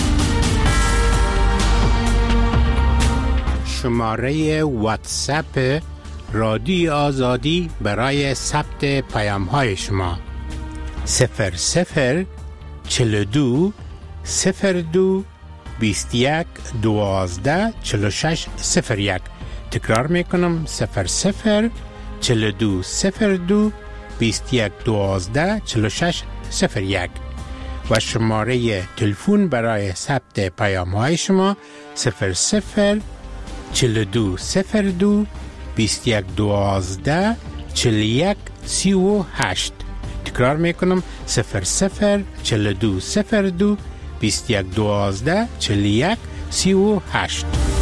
شماره واتساپ رادیو آزادی برای ثبت پیام های شما صفر صفر چهل و دو صفر دو بیست و یک دوازده چهل و شش صفر یک. تکرار میکنم صفر صفر چهل و دو صفر دو بیست و یک دوازده چهل و شش صفر یک و شماره تلفن برای ثبت پیام های شما صفر صفر چهل و دو صفر دو بیست و یک دوازده چهل و یک سی و هشت. تکرار میکنم صفر صفر چهل و دو صفر دو بیست و یک دوازده چهل و یک سی و هشت.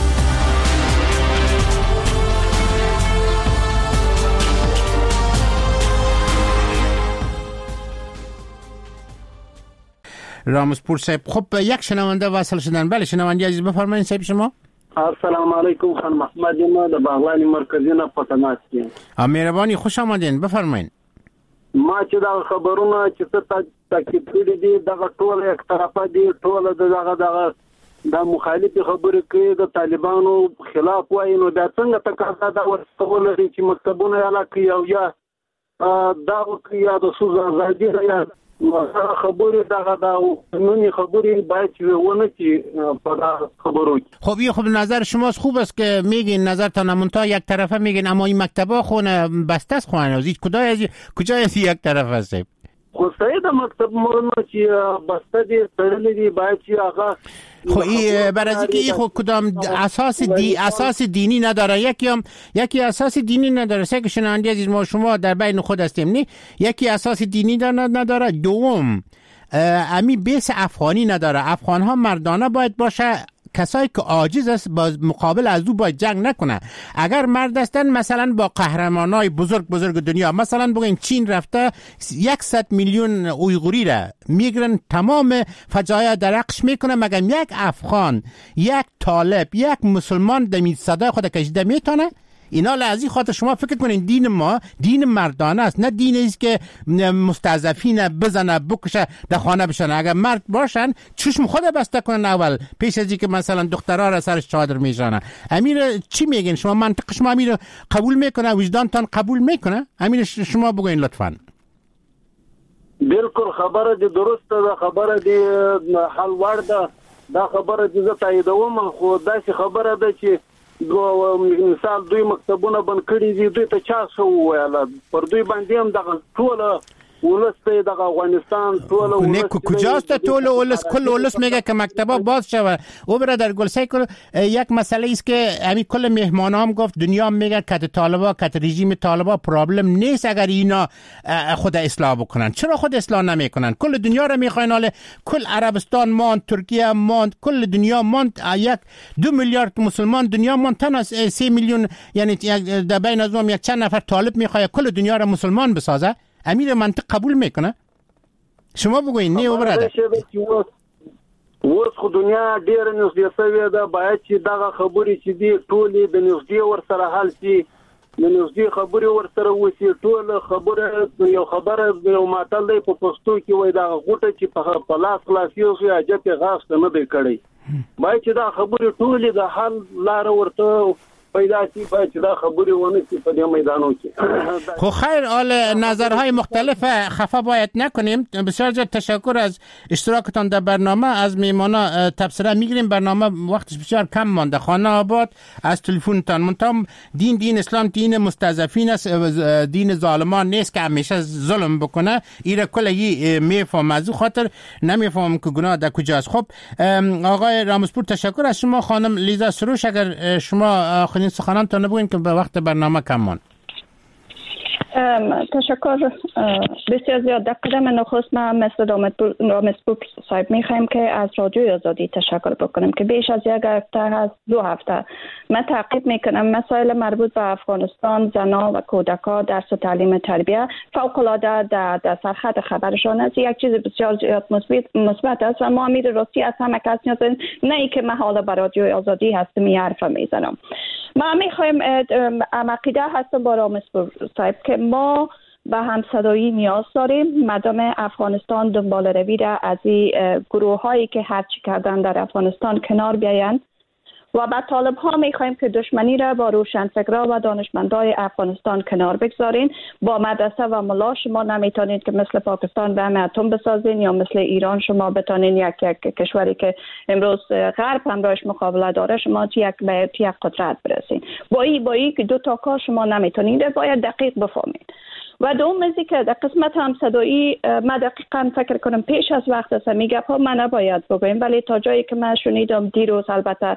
رامزپور صاحب، خب یک شنونده واصل شدن. بله شنونده عزیز بفرمایید صاحب شما. السلام علیکم خانم احمد، ما د باغوان مرکزی نه پتماس کې. مهرباني خوش آمدین، بفرمایید. ما چې دا خبرونه چې څه تاکید کړی دي دغه ټول یک طرفه دي، ټول دغه دغه د مخالفت خبرې کوي، د طالبانو خلاف وایي، نو دا څنګه تقاضا دا ورته لري چې مکتبونه یې علاقه او یا دا یا د سوز ازادي یا خبرې دغه دا قانوني خبرې باید چې ونه چې په خبرو. خب یه خب نظر شماست خوب است که میگین نظرتان منتها یک طرفه میگین، اما این مکتبا خونه بسته است خونه از کجا از کجا از یک طرف است؟ خو صحیح د مکتب مورنه چې بسته دي تړلې دي باید چې هغه خب این برای که این خود کدام اساس دی اساس دینی نداره، یکی هم یکی اساس دینی نداره. سه که شنونده عزیز ما شما در بین خود هستیم نی، یکی اساس دینی نداره، دوم امی بیس افغانی نداره. افغان ها مردانه باید باشه، کسایی که عاجز است با مقابل از او باید جنگ نکنه. اگر مرد هستن مثلا با قهرمانای بزرگ بزرگ دنیا، مثلا بگین چین رفته صد میلیون اویغوری را میگرن، تمام فجایع درقش میکنه، مگر یک افغان، یک طالب، یک مسلمان دمید صدای خود کشیده میتونه؟ اینا لازم خاطر شما فکر کنین دین ما دین مردانه است، نه دینی است که مستضعفین بزنه بکشه در خانه بشن. اگر مرد باشن چشم خود بسته کنن اول پیش از اینکه مثلا دخترها را سرش چادر میزنن. امیر چی میگین شما؟ منطق شما امیر قبول میکنه؟ وجدانتان قبول میکنه؟ امیر شما بگوین لطفاً. بالکل خبره دی درسته ده، خبره دی حل وړ ده، دا خبره دی زه تاییدوم. خو داسې خبره ده چې دو مثال دوی مکتبونه بند کړي دي، دوی ته چا څه وویل؟ پر دوی باندې هم دغه ټوله ولس ته دغه افغانستان ټوله ولس کجاست؟ ټوله ولس کل ولس میگه که مکتبا باز شود. او برادر گلسیکل یک مسئله است که همین کل مهمانا هم گفت، دنیا میگه که طالبا که رژیم طالبا پرابلم نیست اگر اینا خود اصلاح بکنن. چرا خود اصلاح نمیکنن؟ کل دنیا رو میخواین، حالا کل عربستان ماند، ترکیه ماند، کل دنیا ماند، یک دو میلیارد مسلمان دنیا ماند، تنها سه میلیون یعنی در بین از اون یک چند نفر طالب میخواد کل دنیا رو مسلمان بسازه. امیر منطق قبول میکنه؟ شما بگوین نه و برادر. اوس خو دنیا ډیره نږدې شوې ده، باید چې دغه خبرې چې دي ټولې د نږدې ورسره حل شي، د نږدې خبرې ورسره وشي. ټول خبره یو خبره یو ماتل دی په پښتو کې وایي دغه غوټه چې په لاس خلاصي شي حاجت یې غاښ ته نه دی کړی. باید چې دا خبرې ټولې د حل لاره ورته پیدا شي، باید چې دا خبرې ونه شي په دې میدانو کې. خب خیر، حال نظرهای مختلف خفه باید نکنیم. بسیار زیاد تشکر از اشتراکتان در برنامه. از میمانا تبصره میگیریم، برنامه وقتش بسیار کم مانده. خانه آباد از تلفنتان منتام دین دین اسلام دین مستضعفین است، دین ظالمان نیست که همیشه ظلم بکنه. ایره کلی میفهم، از او خاطر نمیفهم که گناه در کجاست. خب آقای رامزپور تشکر از شما. خانم لیزا سروش اگر شما آخرین سخنان تا نبوین که به وقت برنامه کم ماند. تشکر بسیار زیاد. در قدم نخست ما مثل رامزپور صاحب میخوایم که از رادیوی آزادی تشکر بکنیم که بیش از یک هفته از دو هفته من تعقیب میکنم مسائل مربوط به افغانستان، زنا و کودکا، درس و تعلیم تربیه فوق العاده در در سرخط خبرشان است. یک چیز بسیار زیاد مثبت است و ما امید راستی از همه کس نیازیم، نه ای که من حالا به رادیوی آزادی هستم این حرف میزنم. ما میخوایم عقیده هستم با رامزپور صاحب که ما به همصدایی نیاز داریم. مردم افغانستان دنبال روی را از این گروه هایی که هرچی کردن در افغانستان کنار بیاین و به طالب ها میخوایم که دشمنی را با روشنفکرها و دانشمندای افغانستان کنار بگذارین. با مدرسه و ملا شما نمیتونید که مثل پاکستان بم اتم بسازین یا مثل ایران شما بتونین یک یک کشوری که امروز غرب همراهش مقابله داره شما تو یک به یک قدرت برسین. با این با این که دو تا کار شما نمیتونید، باید دقیق بفهمید. و دوم ازی که در قسمت همصدایی من دقیقا فکر کنم پیش از وقت است میگه ها من نباید بگویم، ولی تا جایی که من شنیدم دیروز البته ارتباط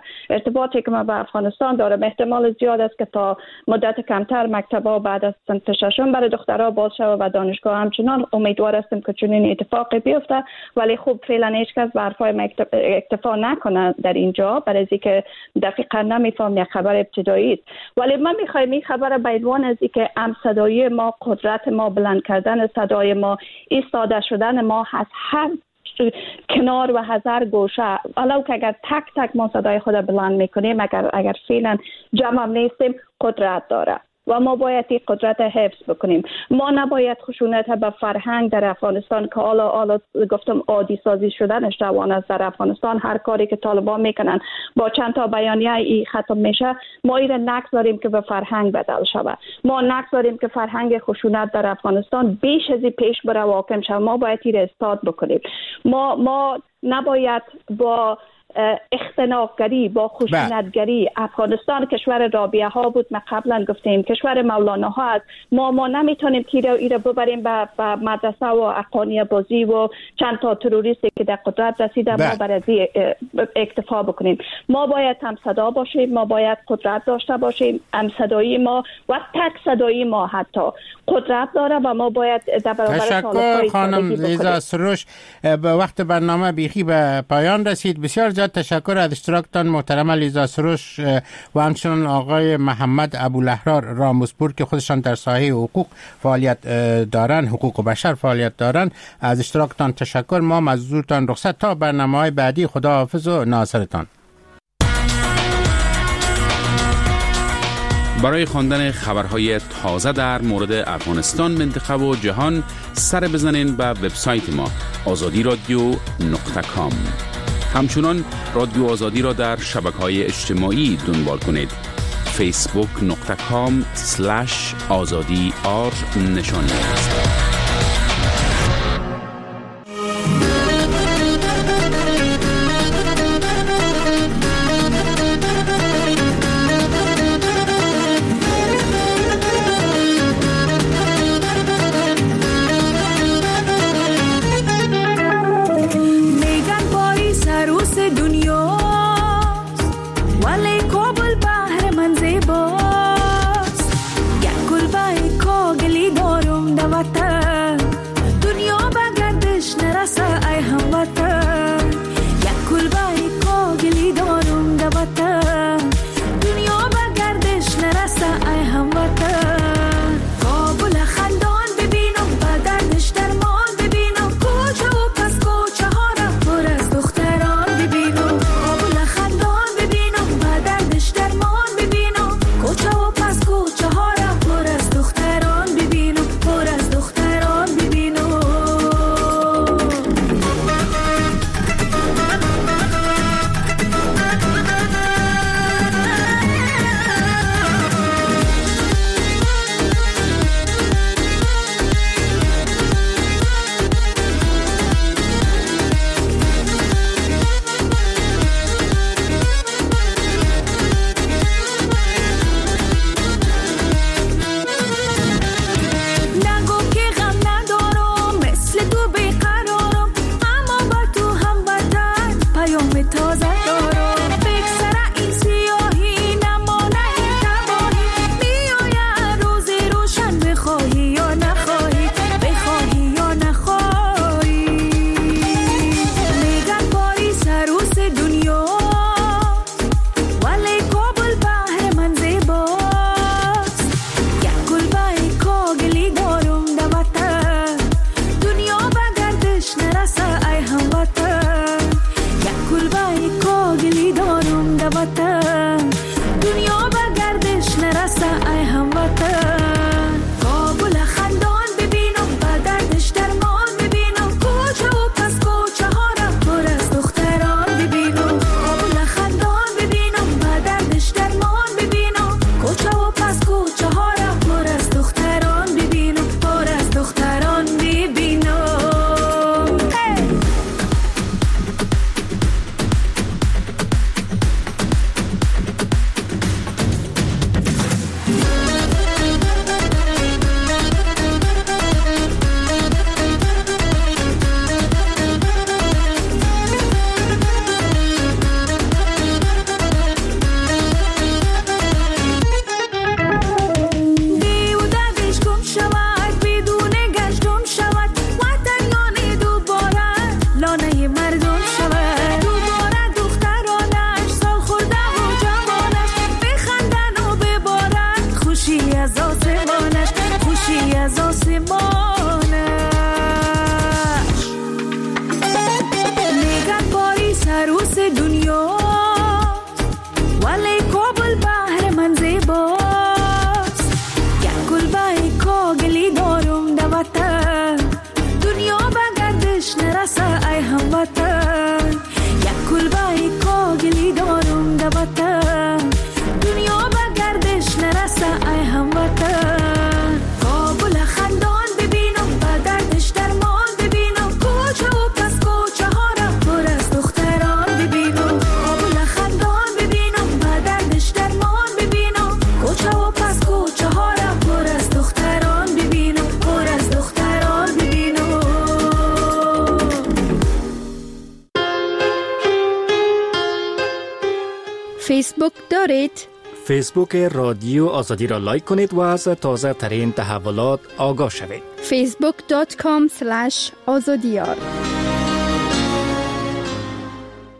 ارتباطی که ما با افغانستان دارم احتمال زیاد است که تا مدت کمتر مکتب‌ها بعد از صنف ششم برای دخترها باز شود و دانشگاه همچنان امیدوار هستیم که چنین اتفاقی بیفته، ولی خوب فعلا هیچ کس به حرفای ما اکتفا نکنه در اینجا برای اینکه دقیقاً نمیفهم یک خبر ابتدایی است. ولی من میخوایم این خبر به عنوان از اینکه ام صدای ما، قدرت ما، بلند کردن صدای ما، ایستاده شدن ما هست هر کنار و هزار گوشه، ولو که اگر تک تک ما صدای خود بلند میکنیم، اگر اگر فعلا جمع نیستیم، قدرت داره و ما باید این قدرت حفظ بکنیم. ما نباید خشونت به فرهنگ در افغانستان که حالا حالا گفتم عادی سازی شدنش روان است در افغانستان. هر کاری که طالبان میکنن با چند تا بیانیه ای ختم میشه. ما این نگذاریم که به فرهنگ بدل شود. ما نگذاریم که فرهنگ خشونت در افغانستان بیش از این پیش بره و حاکم شود. ما باید این استاد بکنیم. ما ما نباید با اختناقگری، با خشونتگری، افغانستان کشور رابعه ها بود، ما قبلا گفتیم کشور مولانا ها است. ما ما نمیتونیم که ایره ببریم به مدرسه و اقانی بازی و چند تا تروریستی که در قدرت رسیده ما برای اکتفا بکنیم. ما باید هم صدا باشیم، ما باید قدرت داشته باشیم. هم صدایی ما و تک صدایی ما حتی قدرت داره و ما باید در برابر تشکر خانم لیزا سروش. به وقت برنامه بیخی به پایان رسید. بسیار زیاد تشکر از اشتراکتان محترم لیزا سروش و همچنان آقای محمد ابوالأحرار راموسپور که خودشان در ساحه حقوق فعالیت دارن، حقوق بشر فعالیت دارن. از اشتراکتان تشکر. ما مزدورتان رخصت تا برنامه‌های بعدی. خدا حافظ و ناصرتان. برای خواندن خبرهای تازه در مورد افغانستان، منطقه و جهان سر بزنین به وبسایت ما آزادی رادیو نقطه کام. همچنان رادیو آزادی را در شبکه‌های اجتماعی دنبال کنید. فیسبوک نقطه کام سلش آزادی آر نشانی. Wata عروس دنیا ولی کابل بحر من زیباست یک کلبه کاغلی دارم در وطن دنیا به گردش نرسه ای هموطن یک کلبه کاغلی دارم در وطن دنیا به گردش نرسه ای هموطن کابل خندان ببینم به دردش درمان ببینم کوچه و پس کوچه ها را پر از دختران ببینم کابل خندان ببینم به دردش درمان ببینم کوچه و پس کوچه ها را پر از دختران ببینم پر از دختران ببینم. فیسبوک دارید؟ فیسبوک رادیو آزادی را لایک کنید و از تازه ترین تحولات آگاه شوید. فیسبوک دات کام سلش آزادیار